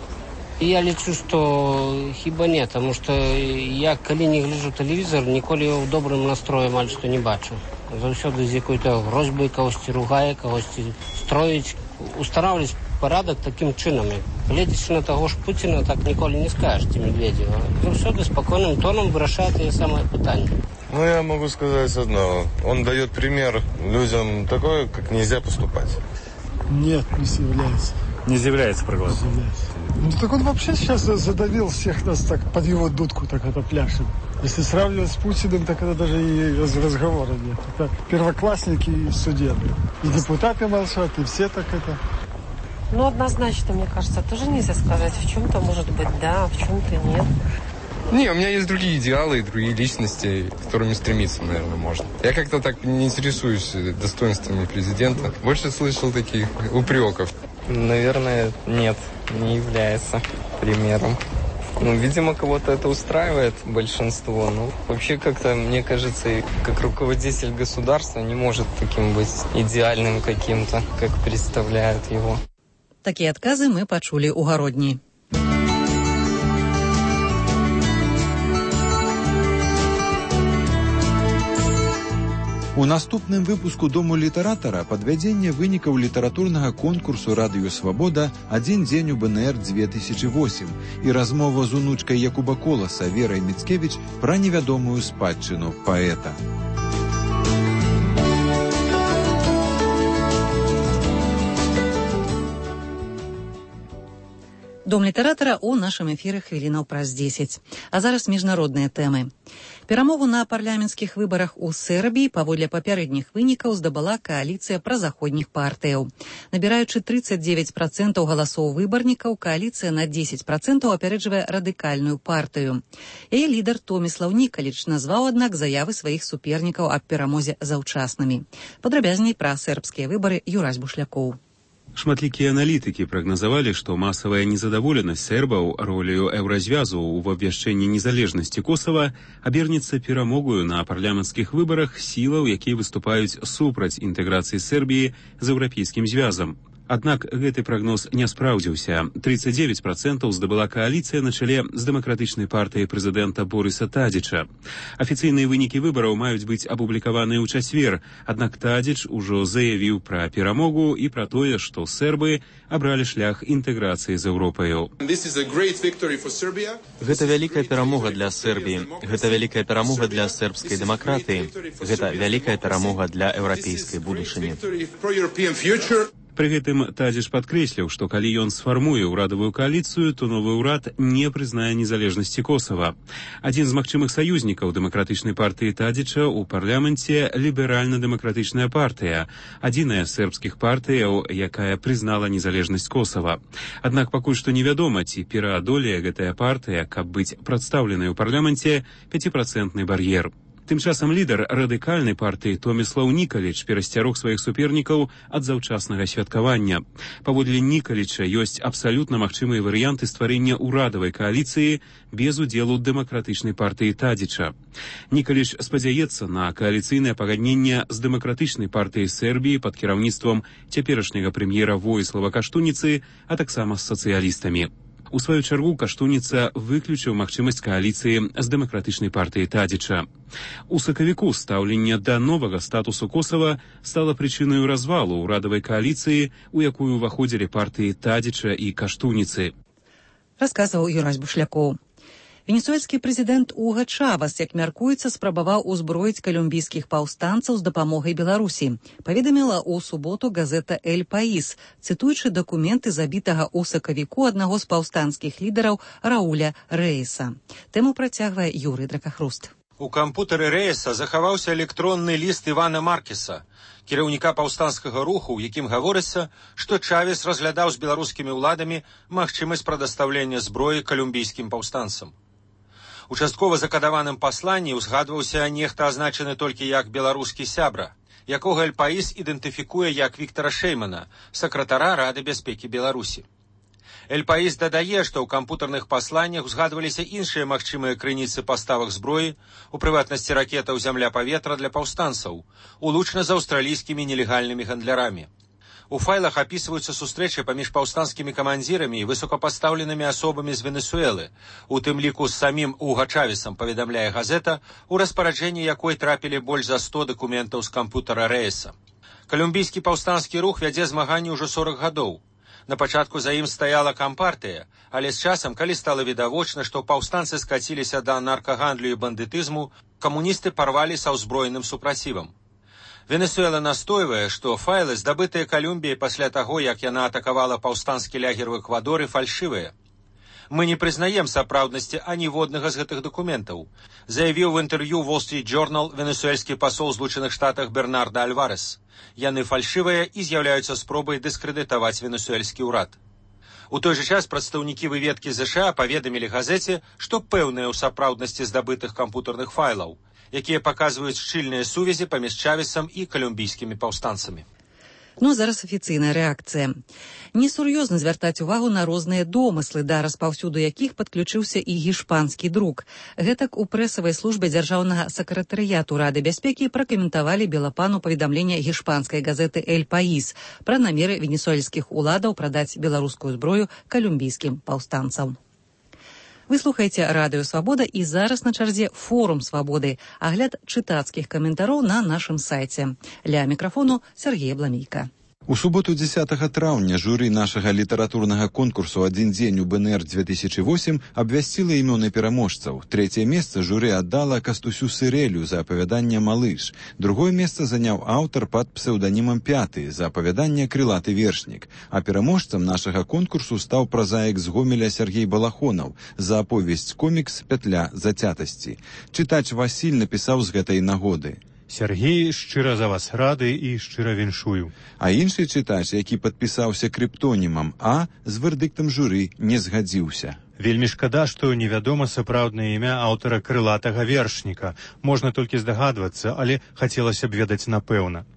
Я лічу, што хіба не, таму што я, калі не гляджу тэлевізор, ніколі ў добрым настроі амаль што не бачу. Заўсёды з якой-то грозьбай кагосьці ругае, кагосьці строіць, устараўляць парадак такім чынам. Гледзячы на таго ж Пуціна, так ніколі не скажеш, ці Медведева. Заўсёды спакойным тоном вырашае тыя самыя пытанні. Ну, я могу сказать одно. Он дает пример людям такое, как нельзя поступать. Нет, не является. Не заявляется прикладом? Не заявляется. Ну, так он вообще сейчас задавил всех нас так, под его дудку так это пляшем. Если сравнивать с Путиным, так это даже и разговора нет. Это первоклассники и студенты. И депутаты молчат, и все так это... Ну, однозначно, мне кажется, тоже нельзя сказать. В чем-то может быть да, в чем-то нет. Не, у меня есть другие идеалы и другие личности, к которым стремиться, наверное, можно. Я как-то так не интересуюсь достоинствами президента. Больше слышал таких упреков. Наверное, нет, не является примером. Ну, видимо, кого-то это устраивает, большинство. Ну, вообще, как-то, мне кажется, как руководитель государства не может таким быть идеальным каким-то, как представляют его. Такие отказы мы почули у Городни. У наступным выпуску Дому літаратара падвядзенне вынікаў літаратурнага конкурсу Радыё Свабода «Адзін дзень у БНР две тысячи восемь» і размова з унучкай Якуба Коласа Верай Міцкевіч пра невядомую спадчыну паэта. Дом літаратара ў нашым эфіры хвілінаў праз дзесяць. А зараз міжнародныя тэмы. Перамогу на парламенцкіх выбарах у Сербіі паводле папярэдніх вынікаў здабыла кааліцыя празаходніх партыяў. Набіраючы тридцать девять процентов галасоў выбарнікаў, кааліцыя на десять процентов апярэджвае радыкальную партыю. Яе лідар Томіслав Нікаліч назваў, аднак, заявы сваіх супернікаў аб перамозе заўчаснымі. Падрабязней пра сербскія выбары Юрась Бушлякоў. Шматлікія аналітыкі прагназавалі, што масавая незадаволенасць сербаў роляю еўразвязу ў абвяшчэнні незалежнасці Косава абернецца перамогою на парламенцкіх выбарах сілаў, якія выступаюць супраць інтэграцыі Сербіі з еўрапейскім звязам. Аднак гэты прагноз не спраўдзіўся. тридцать девять процентов здабыла кааліцыя на чале з дэмакратычнай партыяй прэзідэнта Борыса Тадзіча. Афіцыйныя вынікі выбараў маюць быць апублікаваныя ў чацвер, аднак Тадзіч ужо заявіў пра перамогу і пра тое, што сербы абралі шлях інтэграцыі з Еўропаю. Гэта вялікая перамога для Сербіі. Гэта вялікая перамога для сербскай дэмакратыі. Гэта вялікая перамога для еўрапейскай будучыні. Пры гэтым Тадзіч падкрэсліў, што калі ён сфармуе ўрадавую кааліцыю, то новы ўрад не прызнае незалежнасці Косава. Адзін з магчымых саюзнікаў дэмакратычнай партыі Тадзіча ў парламенце ліберальна-дэмакратычная партыя, адзіная з сербскіх партыяў, якая прызнала незалежнасць Косава. Аднак пакуль што невядома, ці пераадолее гэтая партыя, каб быць прадстаўленай у парламенце, пяціпрацэнтны бар'ер. Тым часам лідар радыкальнай партыі Томіслаў Нікаліч перасцярог сваіх супернікаў ад заўчаснага святкавання. Паводле Нікаліча ёсць абсалютна магчымыя варыянты стварэння ўрадавай кааліцыі без удзелу дэмакратычнай партыі Тадзіча. Нікаліч спадзяецца на кааліцыйнае пагадненне з дэмакратычнай партыяй Сербіі пад кіраўніцтвам цяперашняга прэм'ера Воіслава Каштуніцы, а таксама з сацыялістамі. У сваю чаргу Каштуніца выключыў магчымасць кааліцыі з дэмакратычнай партыяй Тадзіча. У сакавіку стаўленне да новага статусу Косава стала прычынаю развалу ўрадавай кааліцыі, у якую ўваходзілі партыі Тадзіча і Каштуніцы. Расказваў Юрась Бушлякоў. Венесуэльскі прэзідэнт Уга Чавас, як мяркуецца, спрабаваў узброіць калумбійскіх паўстанцаў з дапамогай Беларусі, паведаміла ў суботу газета «Эль Паís», цытуючы дакументы забітага ў сакавіку аднаго з паўстанцкіх лідараў Рауля Рэйса. Тэму працягвае Юрый Дракахруст. У кампутары Рэйса захаваўся электронны ліст Івана Маркеса, кіраўніка паўстанцкага руху, у якім гаворыцца, што Чавес разглядаў з беларускімі ўладамі магчымасць прадастаўлення зброі калумбійскім паўстанцам. У часткова закадаваным пасланні ўзгадваўся нехта азначаны толькі як беларускі сябра, якога «Эль Паís» ідэнтыфікуе як Віктара Шэймана, сакратара Рады бяспекі Беларусі. «Эль Паís» дадае, што ў кампутарных пасланнях узгадваліся іншыя магчымыя крыніцы паставак зброі, у прыватнасці ракетаў зямля-паветра для паўстанцаў, улучна з аўстралійскімі нелегальнымі гандлярамі. У файлах апісваюцца сустрэчы паміж паўстанцкімі камандзірамі і высокапастаўленымі асобамі з Венесуэлы, у тым ліку з самім Уга Чавесам, паведамляе газета, у распараджэнні якой трапілі больш за сто дакументаў з кампутара Рэйса. Калумбійскі паўстанцкі рух вядзе змаганні ўжо сорок гадоў. На пачатку за ім стаяла кампартыя, але з часам, калі стала відавочна, што паўстанцы скаціліся да наркагандлю і бандытызму, камуністы парвалі са ўзброеным супрацівам. Венесуэла настойвае, што файлы, здабытыя Калумбіяй пасля таго, як яна атакавала паўстанскі лягер у Эквадоры, фальшывыя. Мы не прызнаем сапраўднасці аніводнага з гэтых дакументаў, заявіў в інтэрв'ю Wall Street Journal венесуэльскі пасол Злучаных Штатах Бернарда Альварес. Яны фальшывыя і з'яўляюцца спробай дыскрэдытаваць венесуэльскі ўрад. У той жа час прадстаўнікі выведкі ЗША паведамілі газеце, што пэўныя ў сапраўднасці здабытых кампутарных файлаў, якія паказваюць шчыльныя сувязі паміж Чавесам і калумбійскімі паўстанцамі. Ну, зараз афіцыйная рэакцыя. Несур'ёзна звяртаць увагу на розныя домыслы, да распаўсюду якіх падключыўся і гішпанскі друк. Гэтак у прэсавай службе дзяржаўнага сакратарыяту Рады бяспекі пракаментавалі Белапану паведамленне гішпанскай газеты «Эль Паís» пра намеры венесуэльскіх уладаў прадаць беларускую зброю калумбійскім паўстанцам. Вы слухаеце Радыё Свабода, і зараз на чарзе форум Свабоды, агляд чытацкіх каментароў на нашым сайце. Ля мікрафону Сергей Бламейка. У суботу дзесятага траўня журы нашага літаратурнага конкурсу «Адзін дзень у БНР две тысячи восемь» абвясціла імёны пераможцаў. Трэцяе месца журы аддала Кастусю Сырэлю за апавяданне «Малыш». Другое месца заняў аўтар пад псеўданімам «Пяты» за апавяданне «Крылаты вершнік». А пераможцам нашага конкурсу стаў празаік з Гомеля Сергей Балахонаў за аповесць-комікс «Пятля зацятасці». Чытач Васіль напісаў з гэтай нагоды: Сергей, шчыра за вас рады і шчыра віншую. А іншы чытач, які падпісаўся крыптонімам А, з вердыктам журы не згадзіўся. Вельмі шкада, што невядома сапраўднае імя аўтара крылатага вершніка. Можна толькі здагадвацца, але хацелася б ведаць напэўна.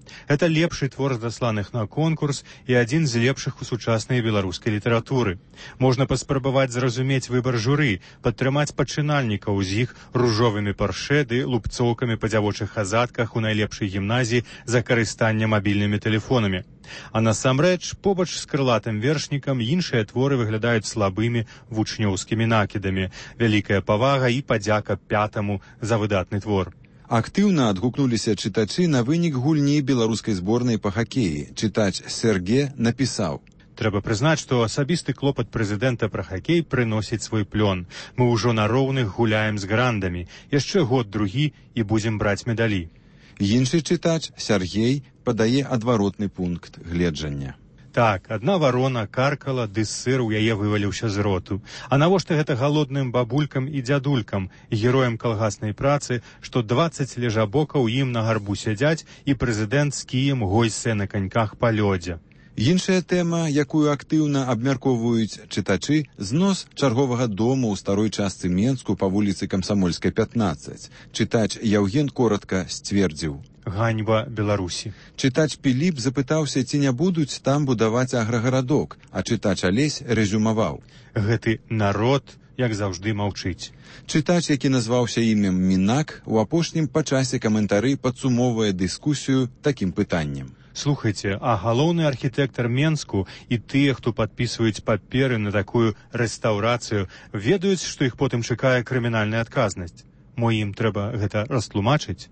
Это лепшы твор засланых на конкурс і адзін з лепшых у сучаснай беларускай літаратуры. Можна паспрабаваць зразумець выбар журы, падтрымаць пачынальнікаў з іх ружовымі паршэды, лупцоўкамі па дзявочых хазатках у найлепшай гімназіі за карыстанне мабільнымі тэлефонамі. А насамрэч, побач з крылатым вершнікам іншыя творы выглядаюць слабымі вучнёўскімі накідамі. Вялікая павага і падзяка пятаму за выдатны твор. Актыўна адгукнуліся чытачы на вынік гульні беларускай зборнай па хакеі. Чытач Сергей напісаў: Трэба прызнаць, што асабісты клопат прэзідэнта пра хакей прыносіць свой плён. Мы ўжо на роўных гуляем з грандамі. Яшчэ год-другі і будзем браць медалі. Іншы чытач, Сергей, падае адваротны пункт гледжання. Так, адна варона каркала, ды сыр у яе вываліўся з роту. А навошта гэта галодным бабулькам і дзядулькам, героям калгаснай працы, што дваццаць лежабокаў ім на гарбу сядзяць і прэзідэнт з кіем гойсе на каньках па лёдзе. Іншая тэма, якую актыўна абмяркоўваюць чытачы, знос чарговага дому ў старой частцы Менску па вуліцы Камсамольскай, пятнаццаць. Чытач Яўген коратка сцвердзіў: ганьба Беларусі. Чытач Піліп запытаўся, ці не будуць там будаваць аграгарадок, а чытач Алесь рэзюмаваў: гэты народ, як заўжды, маўчыць. Чытач, які назваўся імем Мінак, у апошнім па часе каментары падсумоўвае дыскусію такім пытаннем: слухайце, а галоўны архітэктар Менску і тыя, хто падпісваюць паперы на такую рэстаўрацыю, ведаюць, што іх потым чакае крымінальная адказнасць. Мо ім трэба гэта растлумачыць?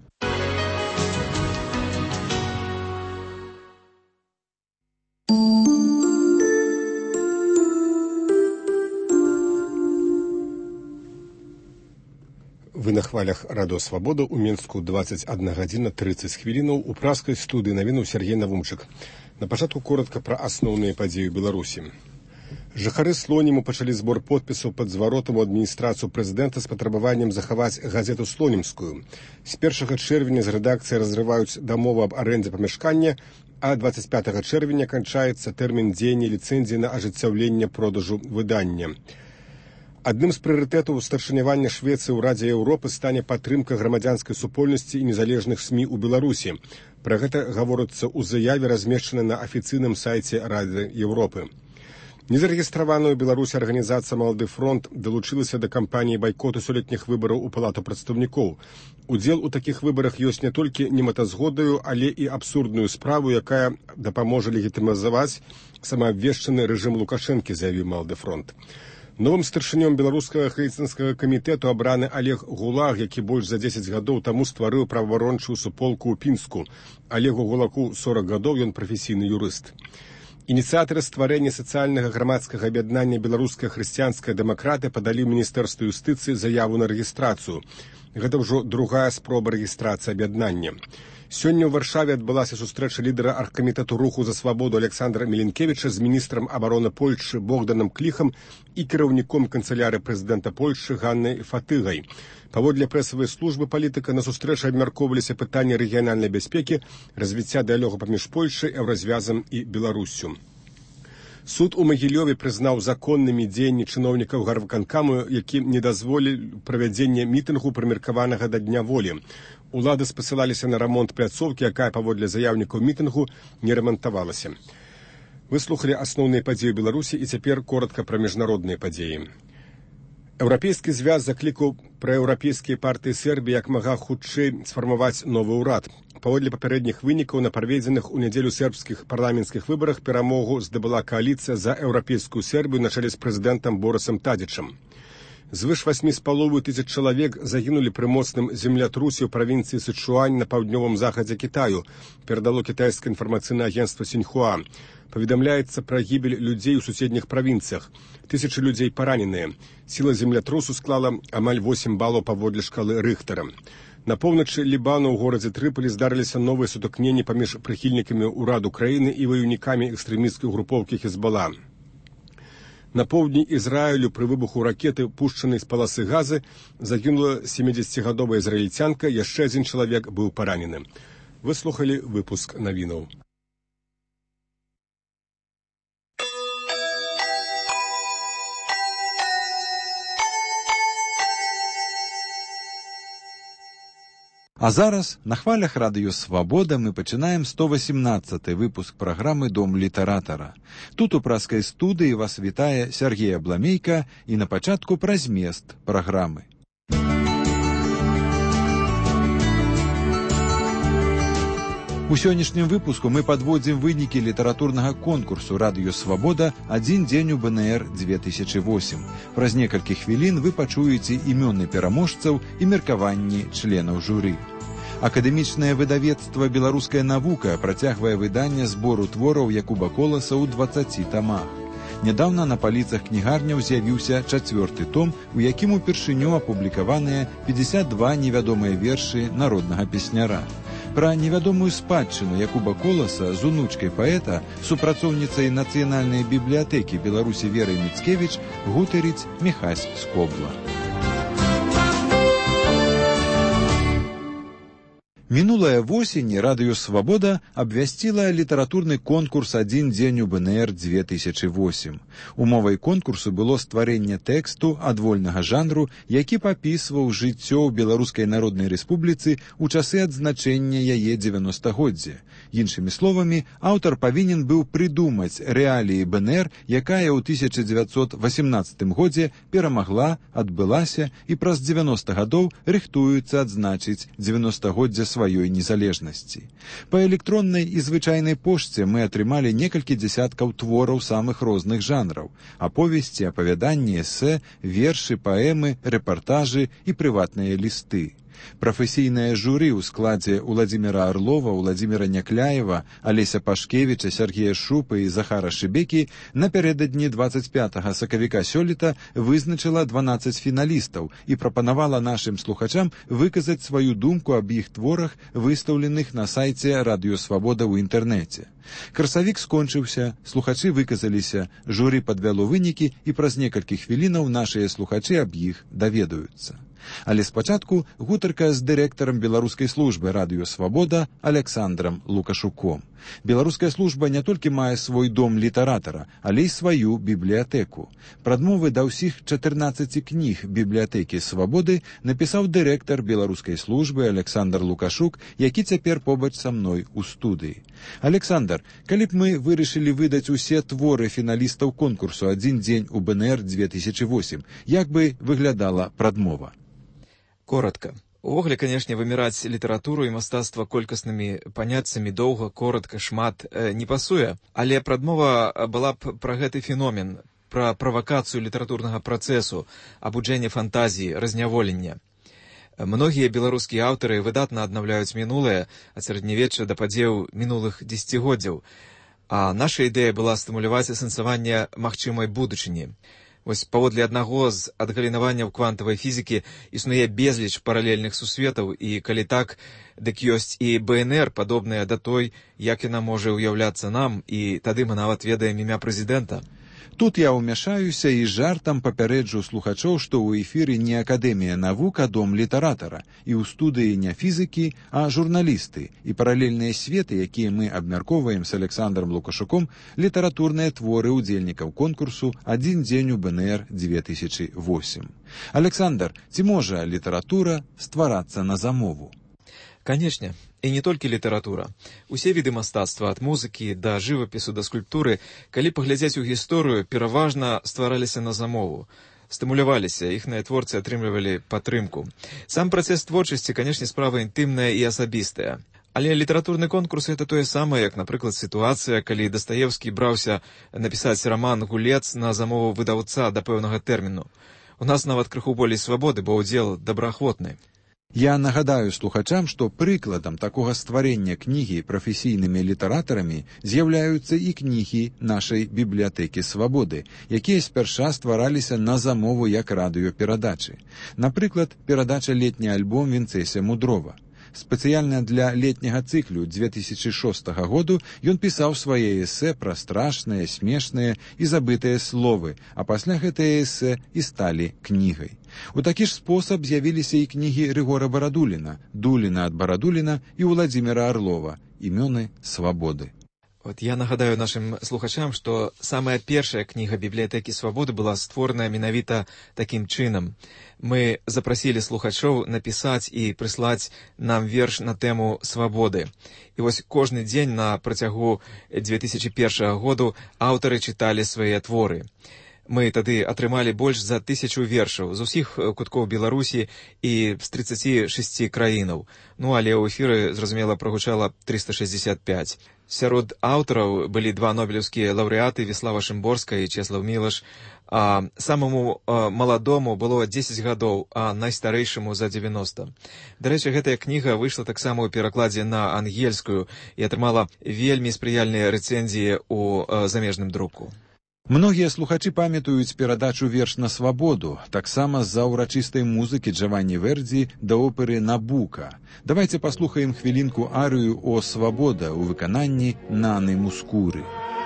Вы на хвалях Радо Свабода, у Менску двадцать одна гадзіна тридцать хвілінаў, у праскай студыі навінаў Сергей Навумчык. На пачатку коротка пра асноўныя падзеі ў Беларусі. Жыхары Слоніму пачалі збор подпісаў пад зваротам у адміністрацыю прэзідэнта з патрабаваннем захаваць газету Слонімскую. З першага чэрвеня з рэдакцыі разрываюць дамову аб арэндзе памяшкання, а двадцать пятага чэрвеня канчаецца тэрмін дзеяння ліцэнзіі на ажыццяўленне продажу выдання. Адным з прыярытэтаў старшынявання Швецыі ў Радзе Еўропы стане падтрымка грамадзянскай супольнасці і незалежных СМІ ў Беларусі. Пра гэта гаворыцца ў заяве, размешчанай на афіцыйным сайце Рады Еўропы. Незарэгістраваная ў Беларусі арганізацыя «Малады фронт» далучылася да кампаніі байкоту сёлетніх выбараў у Палату прадстаўнікоў. Удзел у такіх выбарах ёсць не толькі немэтазгодную, але і абсурдную справу, якая дапаможа легітымізаваць самаабвешчаны рэжым Лукашэнкі, заявіў «Малады фронт». Новым старшынём беларускага хрысціянскага камітэту абраны Олег Гулаг, які больш за дзесяць гадоў таму стварыў праваабарончую суполку ў Пінску. Олегу Гулаку сорок гадоў, ён прафесійны юрыст. Ініцыятары стварэння сацыяльнага грамадскага аб'яднання беларуская хрысціянская дэмакраты падалі ў міністэрству юстыцыі заяву на рэгістрацыю. Гэта ўжо другая спроба рэгістрацыі аб'яднання. Сёння ў Варшаве адбылася сустрэча лідара аргкамітэту руху за свабоду Александра Міленкевіча з міністрам абароны Польшчы Богданам Кліхам і кіраўніком канцыляры прэзідэнта Польшчы Ганнай Фатыгай. Паводле прэсавай службы палітыка на сустрэчы абмяркоўваліся пытанні рэгіянальнай бяспекі, развіцця дыялогу паміж Польшчай, Еўразвязам і Беларуссю. Суд у Магілёве прызнаў законнымі дзеянні чыноўнікаў гарвыканкаму, які не дазволілі правядзення мітынгу, прымеркаванага да Дня волі. Улады спасылаліся на рамонт пляцоўкі, якая паводле заяўнікаў мітынгу не рамантавалася. Вы слухалі асноўныя падзеі Беларусі і цяпер коротка пра міжнародныя падзеі. Еўрапейскі звяз заклікаў праеўрапейскія партыі Сербіі як мага хутчэй сфармаваць новы ўрад. Паводле папярэдніх вынікаў на праведзеных у нядзелю сербскіх парламенцкіх выбарах перамогу здабыла кааліцыя за еўрапейскую Сербію на чале з прэзідэнтам Борысам Тадзічам. Звыш васьмі з паловаю тысяч чалавек загінулі пры моцным землятрусе ў правінцыі Сычуань на паўднёвым захадзе Кітаю, перадало кітайскае інфармацыйнае агенцтва Сіньхуа. Паведамляецца пра гібель людзей у суседніх правінцыях. Тысячы людзей параненыя. Сіла землятрусу склала амаль восем балаў паводле шкалы Рыхтара. На поўначы Лібану ў горадзе Трыполі здарыліся новыя сутыкненні паміж прыхільнікамі ўраду краіны і ваяўнікамі экстрэмісцкай групоўкі Хезбала. На поўдні Ізраілю пры выбуху ракеты, пушчанай з паласы газы, загінула сямідзесяцігадовая ізраільцянка, яшчэ адзін чалавек быў паранены. Вы слухалі выпуск навінаў. А зараз на хвалях радыё «Свабода» мы пачынаем сто васемнаццаты выпуск праграмы «Дом літаратара». Тут у праскай студыі вас вітае Сергей Абламейка і на пачатку пра змест праграмы. У сённяшнім выпуску мы падводзім вынікі літаратурнага конкурсу «Радыё Свабода. Адзін дзень у БНР две тысячи восемь». Праз некалькі хвілін вы пачуеце імёны пераможцаў і меркаванні членаў журы. Акадэмічнае выдавецтва «Беларуская навука» працягвае выданне збору твораў Якуба Коласа ў дваццаці тамах. Нядаўна на паліцах кнігарняў з'явіўся чацвёрты том, у якім упершыню апублікаваныя пятьдесят два невядомыя вершы народнага песняра. Пра невядомую спадчыну Якуба Коласа з унучкай паэта, супрацоўніцай Нацыянальнай бібліятэкі Беларусі Верай Міцкевіч гутарыць Міхась Скобла. Мінулая восень радыё «Свабода» абвясціла літаратурны конкурс «Адзін дзень у БНР две тысячи восемь». Умовай конкурсу было стварэнне тэксту адвольнага жанру, які папісваў жыццё ў Беларускай Народнай Рэспубліцы ў часы адзначэння яе дзевяностагоддзя. Іншымі словамі, аўтар павінен быў прыдумаць рэаліі БНР, якая ў тысяча дзевяцьсот васемнаццатым годзе перамагла, адбылася і праз дзевяноста гадоў рыхтуецца адзначыць дзевяностагоддзя сваёй незалежнасці. Па электроннай і звычайнай пошце мы атрымалі некалькі дзясяткаў твораў самых розных жанраў: аповесці, апавяданні, эсэ, вершы, паэмы, рэпартажы і прыватныя лісты. Прафесійнае журы ў складзе Уладзіміра Арлова, Уладзіміра Някляева, Алеся Пашкевіча, Сергея Шупы і Захара Шыбекі напярэдадні дваццаць пятага сакавіка сёлета вызначыла дванаццаць фіналістаў і прапанавала нашым слухачам выказаць сваю думку аб іх творах, выстаўленых на сайце «Радыё Свабода» ў інтэрнэце. Красавік скончыўся, слухачы выказаліся, журы падвяло вынікі і праз некалькі хвілінаў нашыя слухачы аб іх даведаюцца. Але спачатку гутарка з дырэктарам беларускай службы «Радыё Свабода» Александрам Лукашуком. Беларуская служба не толькі мае свой дом літаратара, але і сваю бібліятэку. Прадмовы да ўсіх чатырнаццаці кніг бібліятэкі «Свабоды» напісаў дырэктар беларускай службы Александр Лукашук, які цяпер побач са мной у студыі. Александр, калі б мы вырашылі выдаць усе творы фіналістаў конкурсу «Адзін дзень у БНР две тысячи восемь», як бы выглядала прадмова? Коротко. Увогуле, канешне, выміраць літаратуру і мастацтва колькаснымі паняццямі доўга, коротка, шмат э, не пасуе, але прадмова была б пра гэты феномен, пра правакацыю літаратурнага працэсу, абуджэнне фантазіі, разняволення. Многія беларускія аўтары выдатна аднаўляюць мінулае, ад сярэднявечча да падзеяў мінулых дзесяцігоддзяў, а наша ідэя была стымуляваць асэнсаванне магчымай будучыні. Вось паводле аднаго з адгалінаванняў квантавай фізікі існуе безліч паралельных сусветаў, і калі так, дык ёсць і БНР, падобная да той, як яна можа ўяўляцца нам, і тады мы нават ведаем імя прэзідэнта. Тут я ўмяшаюся і жартам папярэджу слухачоў, што ў эфіры не Акадэмія навук, а дом літаратара, і ў студыі не фізікі, а журналісты, і паралельныя светы, якія мы абмяркоўваем з Александром Лукашуком, літаратурныя творы ўдзельнікаў конкурсу «Адзін дзень у БНР две тысячи восемь». Александр, ці можа літаратура стварацца на замову? Канечне, і не толькі літаратура. Усе віды мастацтва, ад музыкі да жывапісу да скульптуры, калі паглядзець у гісторыю, пераважна ствараліся на замову. Стымуляваліся, іхныя творцы атрымлівалі падтрымку. Сам працэс творчасці, канешне, справа інтымная і асабістая. Але літаратурны конкурс — это тое самае, як, напрыклад, сітуацыя, калі Дастаевскі браўся напісаць раман «Гулец» на замову выдаўца да пэўнага тэрміну. У нас нават крыху болей свабоды, бо ўдзел добраахвотны. Я нагадаю слухачам, што прыкладам такога стварэння кнігі прафесійнымі літаратарамі з'яўляюцца і кнігі нашай бібліятэкі «Свабоды», якія спярша ствараліся на замову як радыёперадачы. Напрыклад, перадача «Летні альбом» Вінцэсія Мудрова. Спецыяльна для летняга цыклю две тысячи шостага году ён пісаў свае эсэ пра страшныя, смешныя і забытыя словы, а пасля гэтыя эсэ і сталі кнігай. У такі ж спосаб з'явіліся і кнігі Рыгора Барадуліна, Дуліна ад Барадуліна і Уладзіміра Арлова, «Імёны свабоды». Вот я нагадаю нашим слухачам, што самая першая кніга бібліятэкі свабоды была створана менавіта такім чынам. Мы запрасілі слухачоў напісаць і прыслаць нам верш на тэму свабоды. І вось кожны дзень на працягу две тысячи першага году аўтары чыталі свае творы. Мы тады атрымалі больш за тысячу вершаў з усіх куткоў Беларусі і з тридцати шести краінаў. Ну, але ў эфіры, зразумела, прагучала триста шестьдесят пять. Сярод аўтараў былі два нобелеўскія лаўрэаты Віслава Шымборская і Чеслав Мілаш. А самому а, маладому было дзесяць гадоў, а найстарэйшаму за девяносто. Дарэчы, гэтая кніга выйшла таксама ў перакладзе на ангельскую і атрымала вельмі спрыяльныя рэцэнзіі ў а, замежным друку. Многія слухачы памятаюць перадачу «Верш на свабоду», таксама з-за ўрачыстай музыкі Джаванні Вердзі да оперы «Набука». Давайте паслухаем хвілінку арыю «О свабода» у выкананні Наны Мускуры.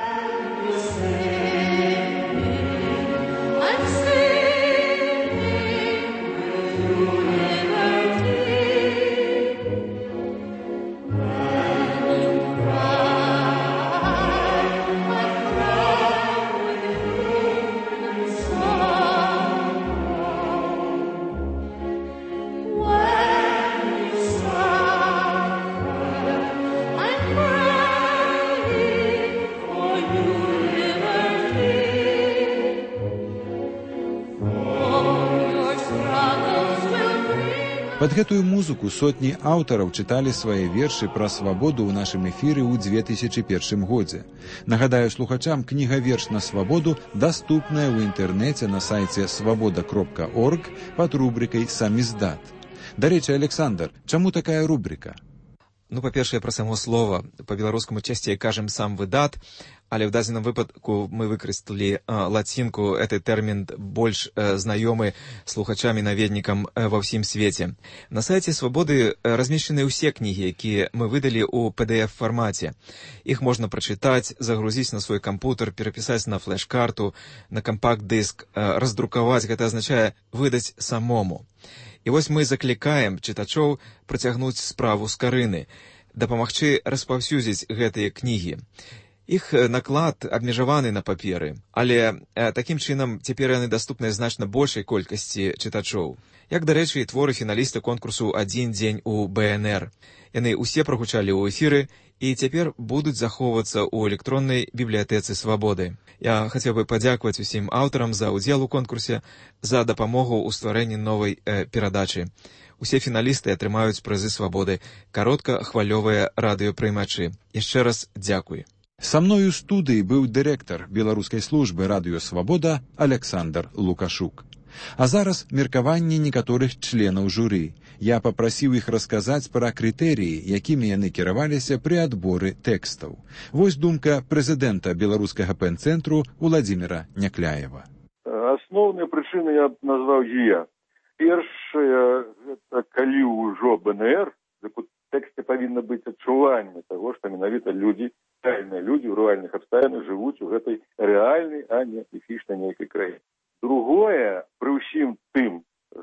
Пад гэтую музыку сотні аўтараў чыталі свае вершы пра свабоду ў нашым эфіры ў две тысячи першым годзе. Нагадаю слухачам, кніга «Верш на свабоду» даступная ў інтэрнэце на сайце свабода кропка орг пад рубрикай «Самиздат». Дарэчы, Александр, чаму такая рубрика? Ну, па-першае, пра само слова. Па-беларускаму часцей кажам «сам выдат», але ў дадзеным выпадку мы выкарысталі а, лацінку. Гэты тэрмін больш а, знаёмы слухачам і наведнікам а, ва ўсім свеце. На сайце «Свабоды» размешчаны ўсе кнігі, якія мы выдалі ў пи ди эф фармаце. Іх можна прачытаць, загрузіць на свой кампутер, перапісаць на флеш-карту, на кампакт-дыск, а, раздрукаваць. Гэта азначае выдаць самому. І вось мы заклікаем чытачоў працягнуць справу з карыны, дапамагчы распаўсюдзіць гэтыя кнігі. Іх наклад абмежаваны на паперы, але э, такім чынам цяпер яны даступныя значна большай колькасці чытачоў. Як, дарэчы, і творы фіналіста конкурсу «Адзін дзень у бэ эн эр». Яны ўсе прагучалі ў эфіры і цяпер будуць захоўвацца ў электроннай бібліятэцы свабоды. Я хацеў бы падзякаваць усім аўтарам за ўдзел у конкурсе, за дапамогу ў стварэнні новай э, перадачы. Усе фіналісты атрымаюць прызы свабоды, кароткахвалёвыя радыёпрыймачы. Яшчэ раз дзякуй. Са мною ў студыі быў дырэктар беларускай службы радыё «Свабода» Александр Лукашук. А зараз меркаванні некаторых членаў журы. Я папрасіў іх расказаць пра крытэрыі, якімі яны кіраваліся пры адборы тэкстаў. Вось думка прэзідэнта беларускага пэн-цэнтру Уладзіміра Някляева. Асноўныя прычыны я б назваў дзве. Першая, гэта калі ўжо бэ эн эр, дык у тэксце павінна быць адчуванне таго, што менавіта людзі, рэальныя людзі ў рэальных абставінах жывуць у гэтай рэальнай, а не міфічнай нейкай краіне. Другое, пры ўсім тым,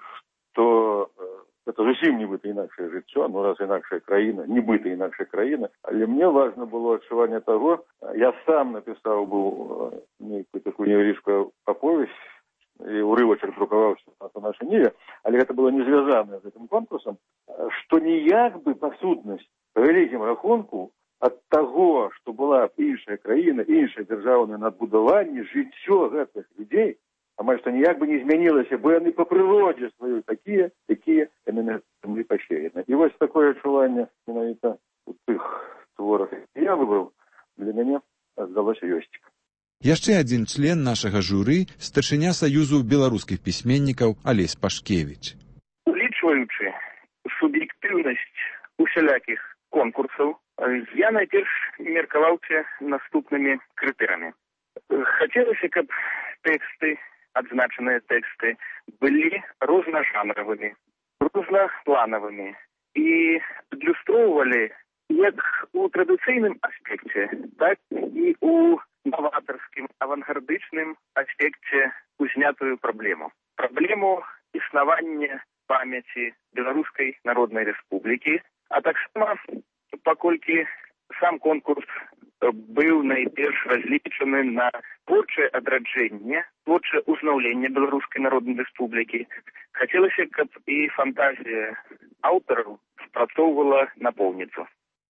што гэта зусім нібыта інакшае жыццё, ну раз інакшая краіна, нібыта інакшая краіна, але мне важна было адчуванне таго, я сам напісаў быў нейкую такую невялічкую аповесць, і урывачак друкаваўся на нашай ніве, але гэта было не звязанае з гэтым конкурсам, што ніяк бы па сутнасці, па вялікім рахунку, ад таго, што была іншая краіна, іншае дзяржаўнае надбудаванне, жыццё гэтых людзей, амаль што ніяк бы не змянілася, бо яны па прыродзе сваёй такія, якія яны былі пасеяны. І вось такое адчуванне менавіта у тых творах, які я выбраў, для мяне здалося ёсць. Яшчэ адзін член нашага журы, старшыня Саюзу беларускіх пісьменнікаў Алесь Пашкевіч. Улічваючы суб'ектыўнасць усялякіх конкурсаў, я найперш меркаваўся наступнымі крытэрамі. Хацелася, каб тэксты, адзначаныя тэксты, былі рознажанравымі, рознапланавымі і адлюстроўвалі як у традыцыйным аспекце, так і у новатарскім, авангардычным аспекце узнятую праблему. Праблему існавання памяці Беларускай Народнай Рэспублікі, а таксама, паколькі сам конкурс быў найперш разлічаны на творчае адраджэнне, творчае ўзнаўленне Беларускай Народнай Рэспублікі. Хацелася, каб і фантазія аўтараў спрацоўвала напоўніцу.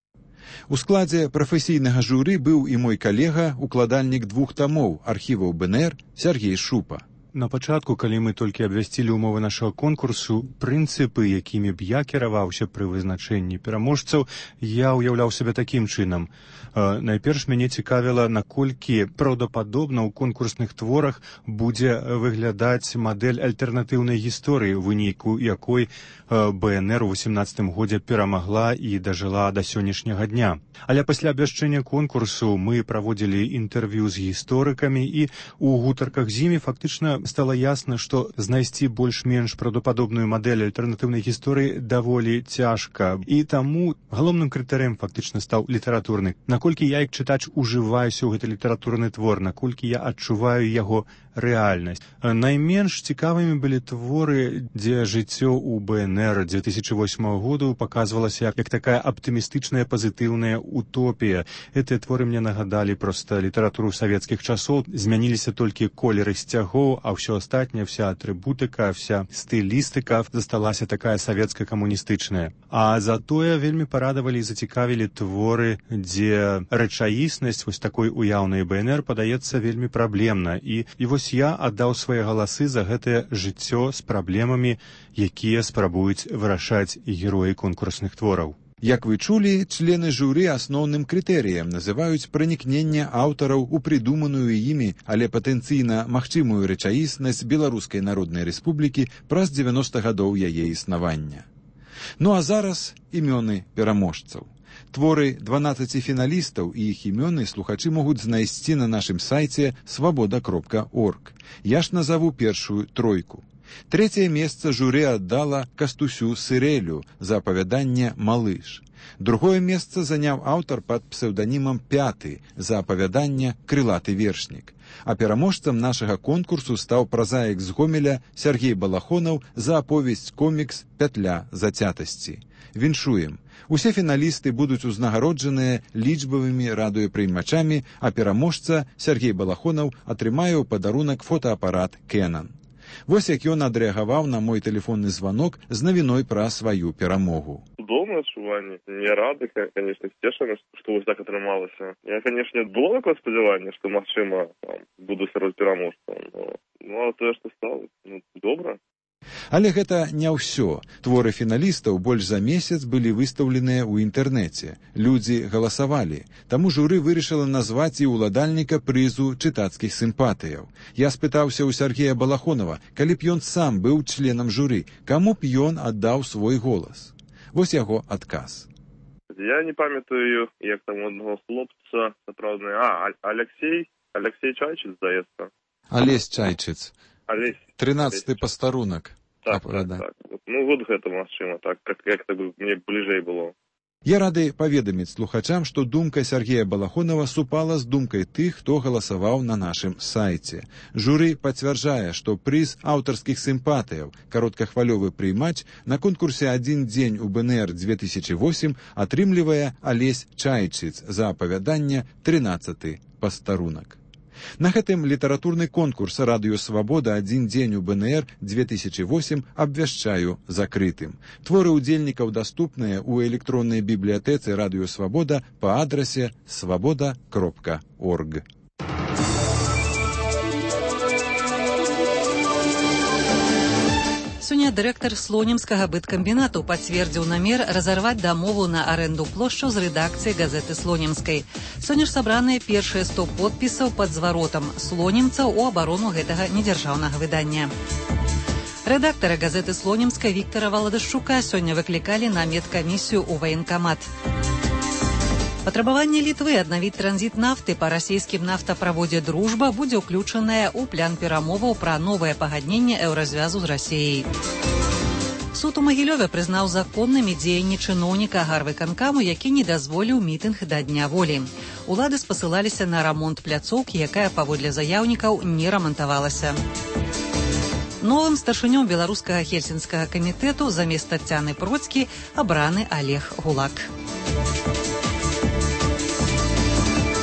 У складзе прафесійнага журы быў і мой калега, укладальнік двух тамоў архіваў БНР Сергей Шупа. На пачатку, калі мы толькі абвясцілі ўмовы нашага конкурсу, прынцыпы, якімі б я кіраваўся пры вызначэнні пераможцаў, я ўяўляў сабе такім чынам. Э, найперш мяне цікавіла, наколькі праўдападобна ў конкурсных творах будзе выглядаць мадэль альтэрнатыўнай гісторыі, у выніку якой э, БНР у восемнаццатым годзе перамагла і дажыла да сённяшняга дня. Але пасля абвяшчэння конкурсу мы праводзілі інтэрв'ю з гісторыкамі, і ў гутарках з імі фактычна стала ясна, што знайсці больш-менш праўдападобную мадэль альтэрнатыўнай гісторыі даволі цяжка. І таму галоўным крытэрыем фактычна стаў літаратурны. Наколькі я, як чытач, ужываюся ў гэты літаратурны твор, наколькі я адчуваю яго рэальнасць. Найменш цікавымі былі творы, дзе жыццё ў БНР две тысячи восьмого году паказвалася як такая аптымістычная, пазітыўная утопія. Гэтыя творы мне нагадалі проста літаратуру савецкіх часоў, змяніліся толькі колеры сцягоў, а ўсё астатняе, вся атрыбутыка, вся стылістыка засталася такая савецка-камуністычная. А затое вельмі парадавалі і зацікавілі творы, дзе рэчаіснасць вось такой уяўнай БНР падаецца вельмі праблемна. І, і вось я аддаў свае галасы за гэтае жыццё з праблемамі, якія спрабуюць вырашаць героі конкурсных твораў. Як вы чулі, члены журы асноўным крытэрыем называюць пранікненне аўтараў у прыдуманую імі, але патэнцыйна магчымую рэчаіснасць Беларускай Народнай Рэспублікі праз дзевяноста гадоў яе існавання. Ну а зараз імёны пераможцаў. Творы дванаццаці фіналістаў і іх імёны слухачы могуць знайсці на нашым сайце свабода кропка орг. Я ж назову першую тройку. Трэцяе месца журы аддала Кастусю Сырэлю за апавяданне «Малыш». Другое месца заняў аўтар пад псеўданімам «Пяты» за апавяданне «Крылаты вершнік». А пераможцам нашага конкурсу стаў празаік з Гомеля Сергей Балахонаў за аповесць-комікс «Пятля зацятасці». Віншуем! Усе фіналісты будуць узнагароджаныя лічбавымі радыёпрыймачамі, а пераможца Сергей Балахонаў атрымае ў падарунак фотоапарат «Кэнан». Вось як ён адрэагаваў на мой тэлефонны званок з навіной пра сваю перамогу. Цудоўнае адчуванне. Не рады, конечно, сцешаны, што вось так атрымалася. Я, конечно, было такое спадзяванне, што, магчыма, буду сярод пераможцаў. Ну, а тое, што стала, ну, добра. Але гэта не ўсё. Творы фіналістаў больш за месяц былі выстаўленыя ў інтэрнэце. Людзі галасавалі. Таму журы вырашыла назваць і ўладальніка прызу чытацкіх сімпатыяў. Я спытаўся ў Сергея Балахонава, калі б ён сам быў членам журы, каму б ён аддаў свой голас. Вось яго адказ. Я не памятаю, як там у аднаго хлопца, сапраўдны, а, Алексей, Алексей Чайчыц, здаецца. Алесь Чайчыц. Алесь. тринадцатый пастарунак. Так, так, так. Ну, вот гэта магчыма, так, как, як так мне бліжэй было. Я рады паведаміць слухачам, што думка Сергея Балахонава супала з думкай тых, хто галасаваў на нашым сайце. Журы пацвярджае, што прыз аўтарскіх сімпатыяў кароткахвалёвы прыймач на конкурсе «Адзін дзень у БНР две тысячи восемь» атрымлівае Алесь Чайчыц за апавяданне «тринадцаты пастарунак». На гэтым літаратурны конкурс «Радыё Свабода. Адзін дзень у БНР две тысячи восемь» абвяшчаю закрытым. Творы ўдзельнікаў даступныя ў электроннай бібліятэцы «Радыё Свабода» па адрасе свабода кропка орг. Сёння дырэктар слонімскага быткамбінату пацвердзіў намер разарваць дамову на арэнду плошчаў з рэдакцыяй газеты слонімскай. Сёння ж сабраныя першыя сто подпісаў пад зваротам слонімцаў у абарону гэтага недзяржаўнага выдання. Рэдактара газеты слонімскай Віктара Валадашчука сёння выклікалі на медкамісію ў ваенкамат. Патрабаванне Літвы аднавіць транзіт нафты па расійскім нафтаправодзе «Дружба» будзе ўключанае ў план перамоваў пра новае пагадненне еўразвязу з Расіяй. Суд у Магілёве прызнаў законнымі дзеянні чыноўніка гарвыканкаму, які не дазволіў мітынг да Дня волі. Улады спасылаліся на рамонт пляцоўкі, якая, паводле заяўнікаў, не рамантавалася. Новым старшынём беларускага хельсінскага камітэту замест Таццяны Процкі абраны Олег Гулак.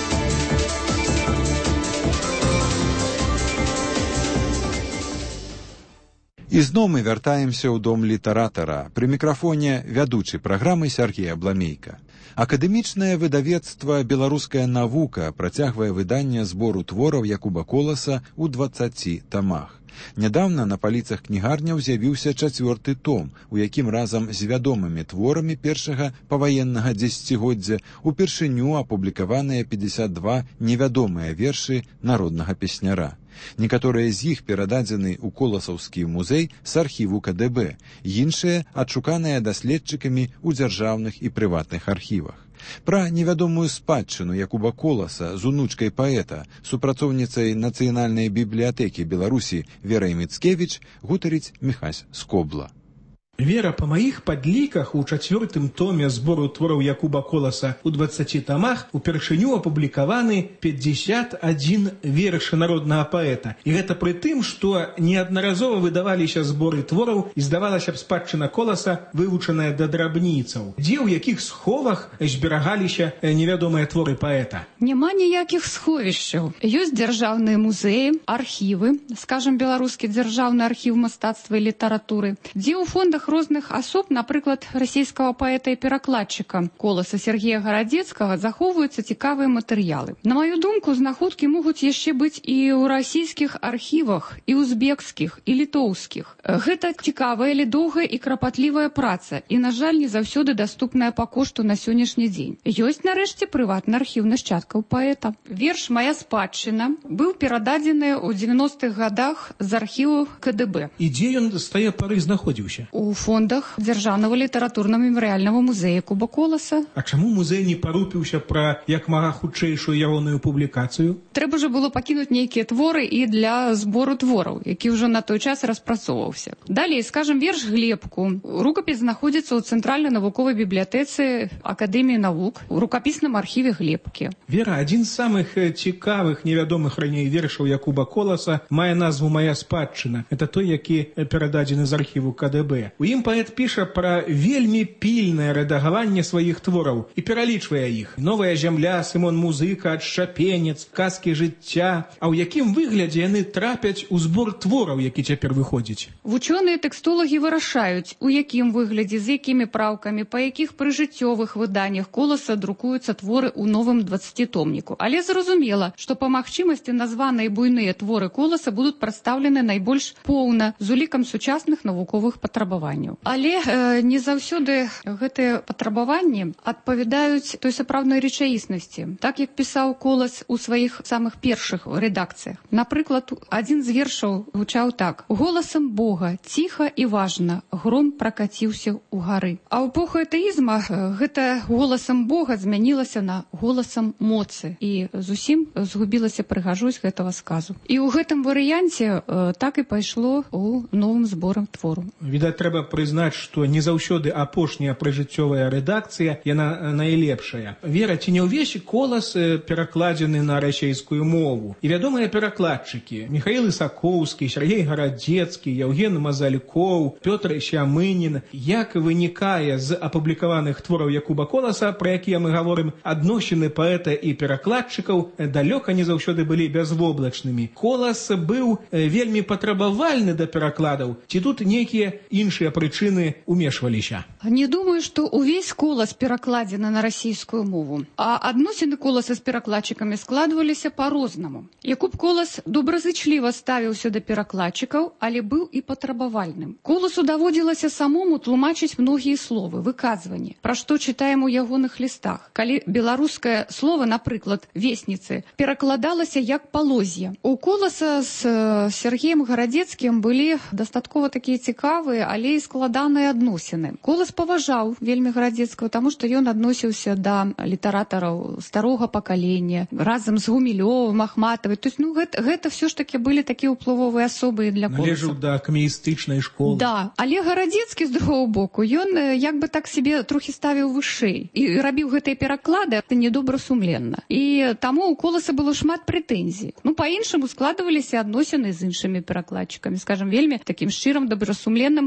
Ізноў мы вяртаемся ў дом літаратара. Пры мікрафоне вядучы праграмы Сергей Абламейка. Акадэмічнае выдавецтва «Беларуская навука» працягвае выданне збору твораў Якуба Коласа ў дваццаці тамах. Нядаўна на паліцах кнігарняў з'явіўся чацвёрты том, у якім разам з вядомымі творамі першага паваеннага дзесяцігоддзя упершыню апублікаваныя пятьдесят два невядомыя вершы народнага песняра. Некаторыя з іх перададзены ў Коласаўскі музей з архіву ка дэ бэ, іншыя адшуканыя даследчыкамі ў дзяржаўных і прыватных архівах. Пра невядомую спадчыну Якуба Коласа з унучкай паэта, супрацоўніцай Нацыянальнай бібліятэкі Беларусі Верай Міцкевіч гутарыць Міхась Скобла. Вера, по моих подликах у чацвёртым томе збору твораў Якуба Коласа ў дваццаці тамах упершыню апублікаваны пятьдесят один вершы народнага паэта. І гэта пры тым, што неаднаразова выдаваліся зборы твораў і здавалася б спадчына Коласа вывучаная да драбніцаў, дзе ў якіх сховах зберагаліся невядомыя творы паэта. Няма ніякіх сховішчаў. Ёсць дзяржаўныя музеі, архівы, скажем, беларускі дзяржаўны архіў мастацтва і літаратуры, дзе ў фондах розных асоб, напрыклад, расійскага паэта і перакладчыка Коласа Сергея Гарадзецкага, захоўваюцца цікавыя матэрыялы. На маю думку, знаходкі могуць яшчэ быць і ў расійскіх архівах, і узбекскіх, і літоўскіх. Гэта цікавая, але доўгая і крапатлівая праца, і, на жаль, не заўсёды даступная па кошту на сённяшні дзень. Ёсць, нарэшце, прыватны архіў нашчадкаў паэта. Верш «Мая спадчына» быў перададзены ў дзевяностых гадах з архіву ка дэ бэ. І дзе ён з тае пары знаходзіўся? У фондах дзяржаўнага літаратурна-мемарыяльнага музея Якуба Коласа. А чаму музей не парупіўся пра як мага хутчэйшую ягоную публікацыю? Трэба ж было пакінуць нейкія творы і для збору твораў, які ўжо на той час распрацоўваўся. Далей, скажем, верш «Глебку». Рукапіс знаходзіцца ў Цэнтральнай навуковай бібліятэцы Акадэміі навук у рукапісным архіве Глебкі. Вера, адзін з самых цікавых невядомых раней вершаў Якуба Коласа мае назву «Мая спадчына». Это той, які перададзены з архіву ка дэ бэ. У ім паэт піша пра вельмі пільнае рэдагаванне сваіх твораў і пералічвае іх. «Новая зямля», «Сымон Музыка», «Адшчапенец», «Казкі жыцця». А ў якім выглядзе яны трапяць у збор твораў, які цяпер выходзіць? Вучоныя тэкстолагі вырашаюць, у якім выглядзе, з якімі праўкамі, па якіх прыжыццёвых выданнях Коласа друкуюцца творы ў новым дваццацітомніку. Але зразумела, што па магчымасці названыя буйныя творы Коласа будуць прадстаўлены найбольш поўна з улікам сучасных навуковых патрабаванняў. Але э, не заўсёды гэтыя патрабаванні адпавядаюць той сапраўднай рэчаіснасці, так як пісаў Колас у сваіх самых першых рэдакцыях. Напрыклад, адзін з вершаў гучаў так: «Голасам Бога, ціха і важна, гром пракаціўся ў гары». А ў эпоху атэізма гэта голасам Бога змянілася на голасам моцы, і зусім згубілася прыгажосць гэтага сказу. І ў гэтым варыянце э, так і пайшло ў новым зборам твору. Відаць, трэба прызнаць, што не заўсёды апошняя прыжыццёвая рэдакцыя, яна найлепшая. Вера, ці не ўвесь Колас перакладзены на расейскую мову? І вядомыя перакладчыкі: Міхаіл Ісакоўскі, Сергей Гарадзецкі, Яўген Мазалькоў, Пётр Сямынін. Як вынікае з апублікаваных твораў Якуба Коласа, пра якія мы гаворым, адносіны паэта і перакладчыкаў далёка не заўсёды былі бязвоблачнымі. Колас быў вельмі патрабавальны да перакладаў, ці тут нейкія іншыя прычыны умешваліся? Не думаю, што ўвесь Колас перакладзены на расійскую мову, а адносіны Коласа з перакладчыкамі складваліся па-рознаму. Якуб Колас добразычліва ставіўся да перакладчыкаў, але быў і патрабавальным. Коласу даводзілася самому тлумачыць многія словы, выказванні, пра што чытаем у ягоных лістах. Калі беларускае слово, напрыклад, «весніцы», перакладалася як «палоз'я». У Коласа з Сергеем Гарадзецкім былі дастаткова такія цікавыя, але і складаныя адносіны. Колас паважаў вельмі Гарадзецкага, таму што ён адносіўся да літаратараў старога пакалення, разам з Гумілёвым, Ахматавай. То есть, ну, гэта, гэта все ж таки былі такія ўплывовыя асобы для Коласа. Належаў да камеістычнай школы. Да, але Гарадзецкі, з другого боку, ён як бы так себе трохі ставіў вышэй і рабіў гэтыя пераклады недобрасумленна. І таму у Коласа было шмат прэтэнзій. Ну, па-іншаму складваліся адносіны з іншымі перакладчыкамі, скажем, вельмі такім шчырым, добрасумленным працавітым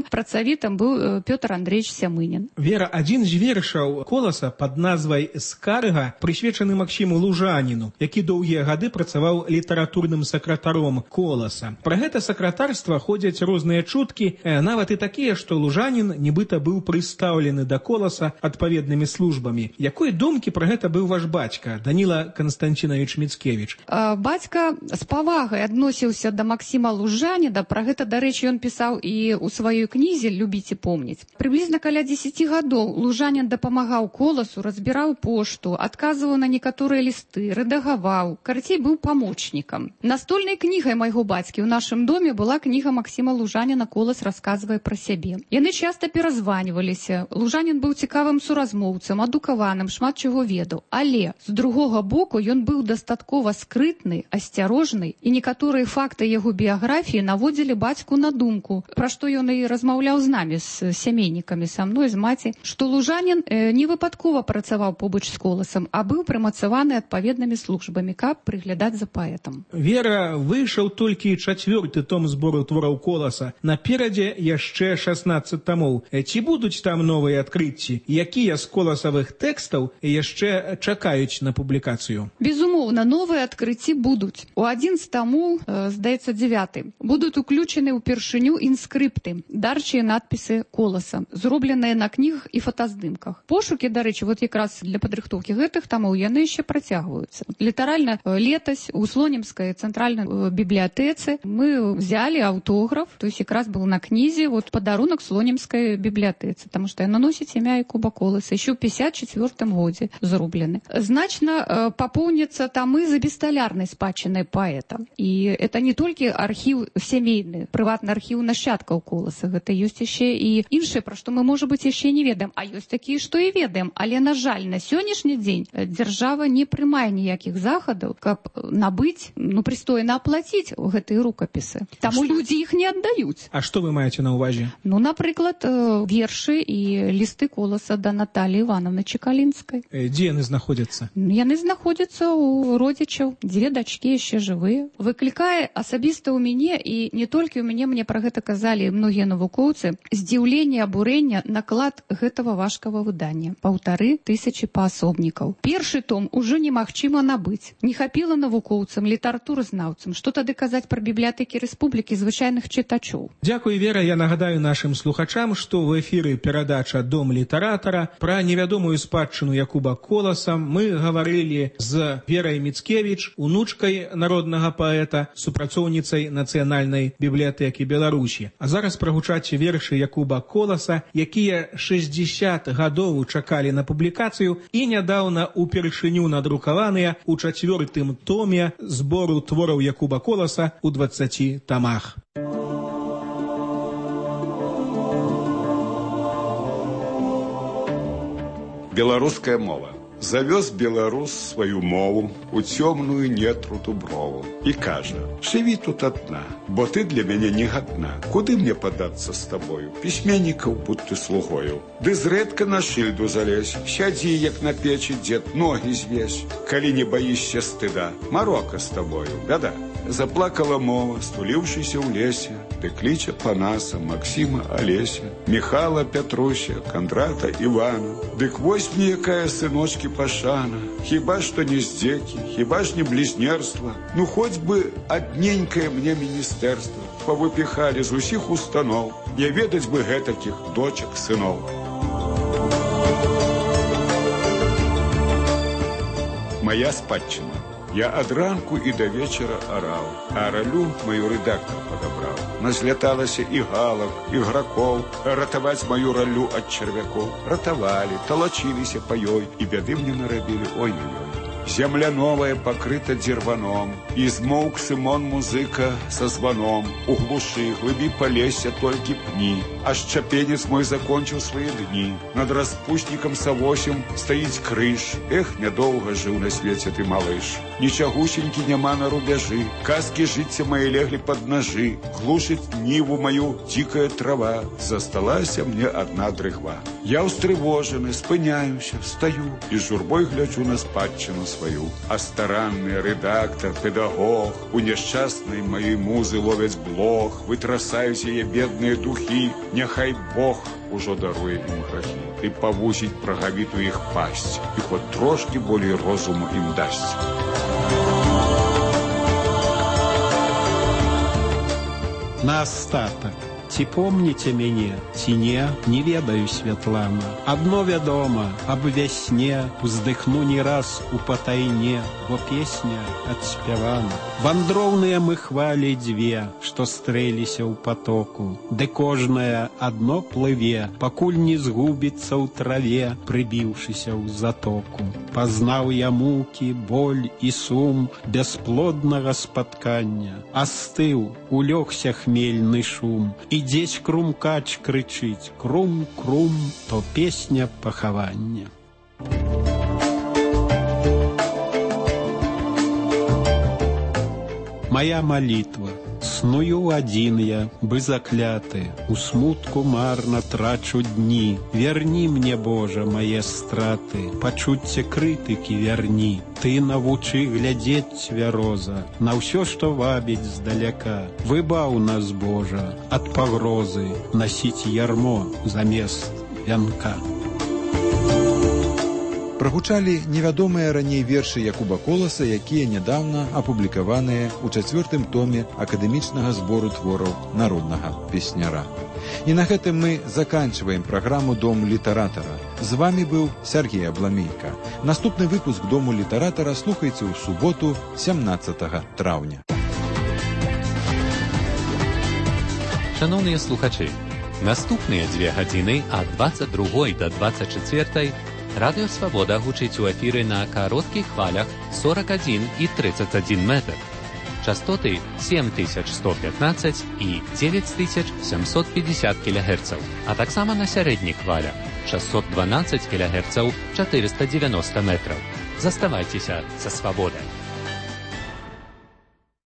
советом был Петр Андреевич Сямынин. Вера, один з вершаў Коласа под назвай «Скарга» прысвечаны Максіму Лужаніну, які доўгія гады працаваў літаратурным сакратаром Коласа. Пра гэта сакратарства ходзяць розныя чуткі, нават і такія, што Лужанін нібыта быў прыстаўлены да Коласа адпаведнымі службамі. Якой думкі пра гэта быў ваш бацька, Даніла Константинович Мицкевич? Бацька з павагай адносіўся да Максіма Лужаніна. Пра гэта, дарэчы, ён пісаў і ў сваёй кнізе «Любіць і помніць». Прыблізна каля дзесяці гадоў Лужанін дапамагаў Коласу, разбіраў пошту, адказваў на некаторыя лісты, рэдагаваў, карацей, быў памочнікам. Настольнай кнігай майго бацькі ў нашым доме была кніга Максіма Лужаніна «Колас расказвае пра сябе». Яны часта перазваніваліся. Лужанін быў цікавым суразмоўцам, адукаваным, шмат чаго ведаў. Але, з другога боку, ён быў дастаткова скрытны, асцярожны, і некаторыя факты яго біяграфіі наводзілі бацьку на думку, пра што ён і размаўляў з намі, з сямейнікамі, са мной, з маці, што Лужанін э, не выпадкова працаваў побач з Коласам, а быў прымацаваны адпаведнымі службамі, каб прыглядаць за паэтам. Вера, выйшаў толькі чацвёрты том збору твораў Коласа. Наперадзе яшчэ шаснаццаць тамоў. Ці будуць там новыя адкрыцці? Якія з коласавых тэкстаў яшчэ чакаюць на публікацыю? Безумоўна, новыя адкрыцці будуць. У адзін з тамоў, э, здаецца, дзевяты, будуць уключены ўпершыню інскрыпты, дарчыя надпісы Коласа, зробленыя на кнігах і фотаздымках. Пошукі, дарэчы, вот якраз для падрыхтоўкі гэтых тамоў яны яшчэ працягваюцца. Літаральна летась у Слонімскай цэнтральнай бібліятэцы мы взяли аўтограф, то есть якраз был на кнізе вот падарунак Слонімскай бібліятэцы, таму што яна носіць імя Якуба Коласа, еще ў пятьдесят четвёртым годзе зроблены. Значна э, папоўняцца тамы за бесталярнай спадчынай паэта. І это не толькі архіў сямейны, прыватны архіў нашчадкаў Коласа, гэта ёсць яшчэ і іншае, пра што мы, можа быць, яшчэ не ведаем, а ёсць такія, што і ведаем. Але, на жаль, на сённяшні дзень дзяржава не прымае ніякіх захадаў, каб набыць, ну, прыстойна аплаціць гэтыя рукапісы. Таму людзі іх не аддаюць. А што вы маеце на ўвазе? Ну, напрыклад, вершы і лісты Коласа да Наталіі Івановны Чекалінскай. Дзе яны знаходзяцца? Яны знаходзяцца ў родзічаў. Дзве дачкі яшчэ жывыя. Выклікае асабіста ў мяне, і не толькі ў мяне, мне пра гэта казалі многія навукоўцы, здзіўленне, абурэнне наклад гэтага важкага выдання. Паўтары тысячы паасобнікаў. Першы том ужо немагчыма набыць. Не хапіла навукоўцам, літаратуразнаўцам. Што тады казаць пра бібліятэкі рэспублікі звычайных чытачоў? Дзякуй, Вера. Я нагадаю нашым слухачам, што ў эфіры перадача «Дом літаратара». Пра невядомую спадчыну Якуба Коласа мы гаварылі з Верай Мицкевич, унучкай народнага паэта, супрацоўніцай Нацыянальнай бібліятэкі Беларусі. А зараз прагучаць вершы Якуба Коласа, якія шэсцьдзесят гадоў чакалі на публікацыю і нядаўна упершыню надрукаваныя ў чацвёртым томе збору твораў Якуба Коласа ў дваццаці тамах. Беларуская мова. Завёз беларус сваю мову у цёмную нетру дуброву і кажа: «Жыві тут адна, бо ты для мяне не гадна. Куды мне падацца з табою? Пісьменнікаў будь ты слугою. Ды зрэдка на шыльду залезь, сядзі, як на печы дзед, ногі звесь. Калі не баішся стыда, марока з табою, бяда». Заплакала мова, стуліўшыся ў лесе, ды кліча Панаса, Максіма, Алеся, Міхала, Пятруся, Кандрата, Івана. Дык вось мне якая сыночкі пашана, хіба што не здзекі, хіба ж не блізнерства, ну хоць бы адненькае мне міністэрства павыпіхалі з усіх устаноў, не ведаць бы гэтакіх дочак, сыноў. Моя спадчына. Я ад ранку і да вечара араў, а ралю маю рэдактар падабраў. Назляталася і галак, і гракоў, ратаваць маю ралю ад чарвякоў. Ратавалі, талачыліся па ёй, і бяды мне нарабілі, ой-ой-ой. Земля новая пакрыта дзірваном, і змоўк Сымон музыка са званом. У глушы, глыбі палесся толькі пні, а шчапенец мой закончыў свае дні. Над распуснікам Савосем стаіць крыж. Эх, нядоўга жыў на свеце ты, малыш. Нічагусенькі няма на рубяжы, казкі жыцця мае леглі пад нажы. Глушыць ніву маю дзікая трава, засталася мне адна дрыгва. Я ўстрывожаны, спыняюся, стаю і з журбой гляджу на спадчыну сваю. А старанны рэдактар, педагог у няшчаснай маёй музы ловяць блох, вытрасаюць яе бедныя духі. Няхай Бог ужо даруе ім грахі і павусіць прагавіту іх пасць, і хоць трошкі болей розуму ім дасць. На астатак. Ці помніце мяне, ці не, не ведаю, Святлана. Адно вядома, аб вясне уздыхну не раз у патайне, бо песня адспявана. Вандроўныя мы хвалі дзве, што стрэліся ў патоку, ды кожная адно плыве, пакуль не згубіцца ў траве, прыбіўшыся ў затоку. Пазнаў я мукі, боль і сум бясплоднага спаткання. Астыў, улёгся хмельны шум, і дзесь крумкач крычыць: крум-крум, то песня пахавання. Моя молитва. Сную один я, бы закляты, у смутку марно трачу дни. Верни мне, Боже, мои страты, пачуцце крытыкі верни. Ты навучы глядзець цвяроза на ўсё, што вабіць здаляка. Выбаў нас, Божа, ад пагрозы насіць ярмо замест вянка. Прагучалі невядомыя раней вершы Якуба Коласа, якія нядаўна апублікаваныя ў чацвёртым томе акадэмічнага збору твораў народнага песняра. І на гэтым мы заканчваем праграму «Дом літаратара». З вамі быў Сергей Абламейка. Наступны выпуск «Дому літаратара» слухайце ў суботу, сямнаццатага траўня. Шановныя слухачы, наступныя дзве гадзіны ад дваццаць другой да дваццаць чацвёртай Радыё Свабода гучыць у эфіры на кароткіх хвалях сорок адзін і тридцать адзін метр. Частоты сем тысяч сто пятнадцать і девять тысяч семьсот пятьдесят кілогерцаў, а таксама на сярэдніх хвалях шестьсот двенадцать кілогерцаў, четыреста девяносто метров. Заставайцеся са Свабодай.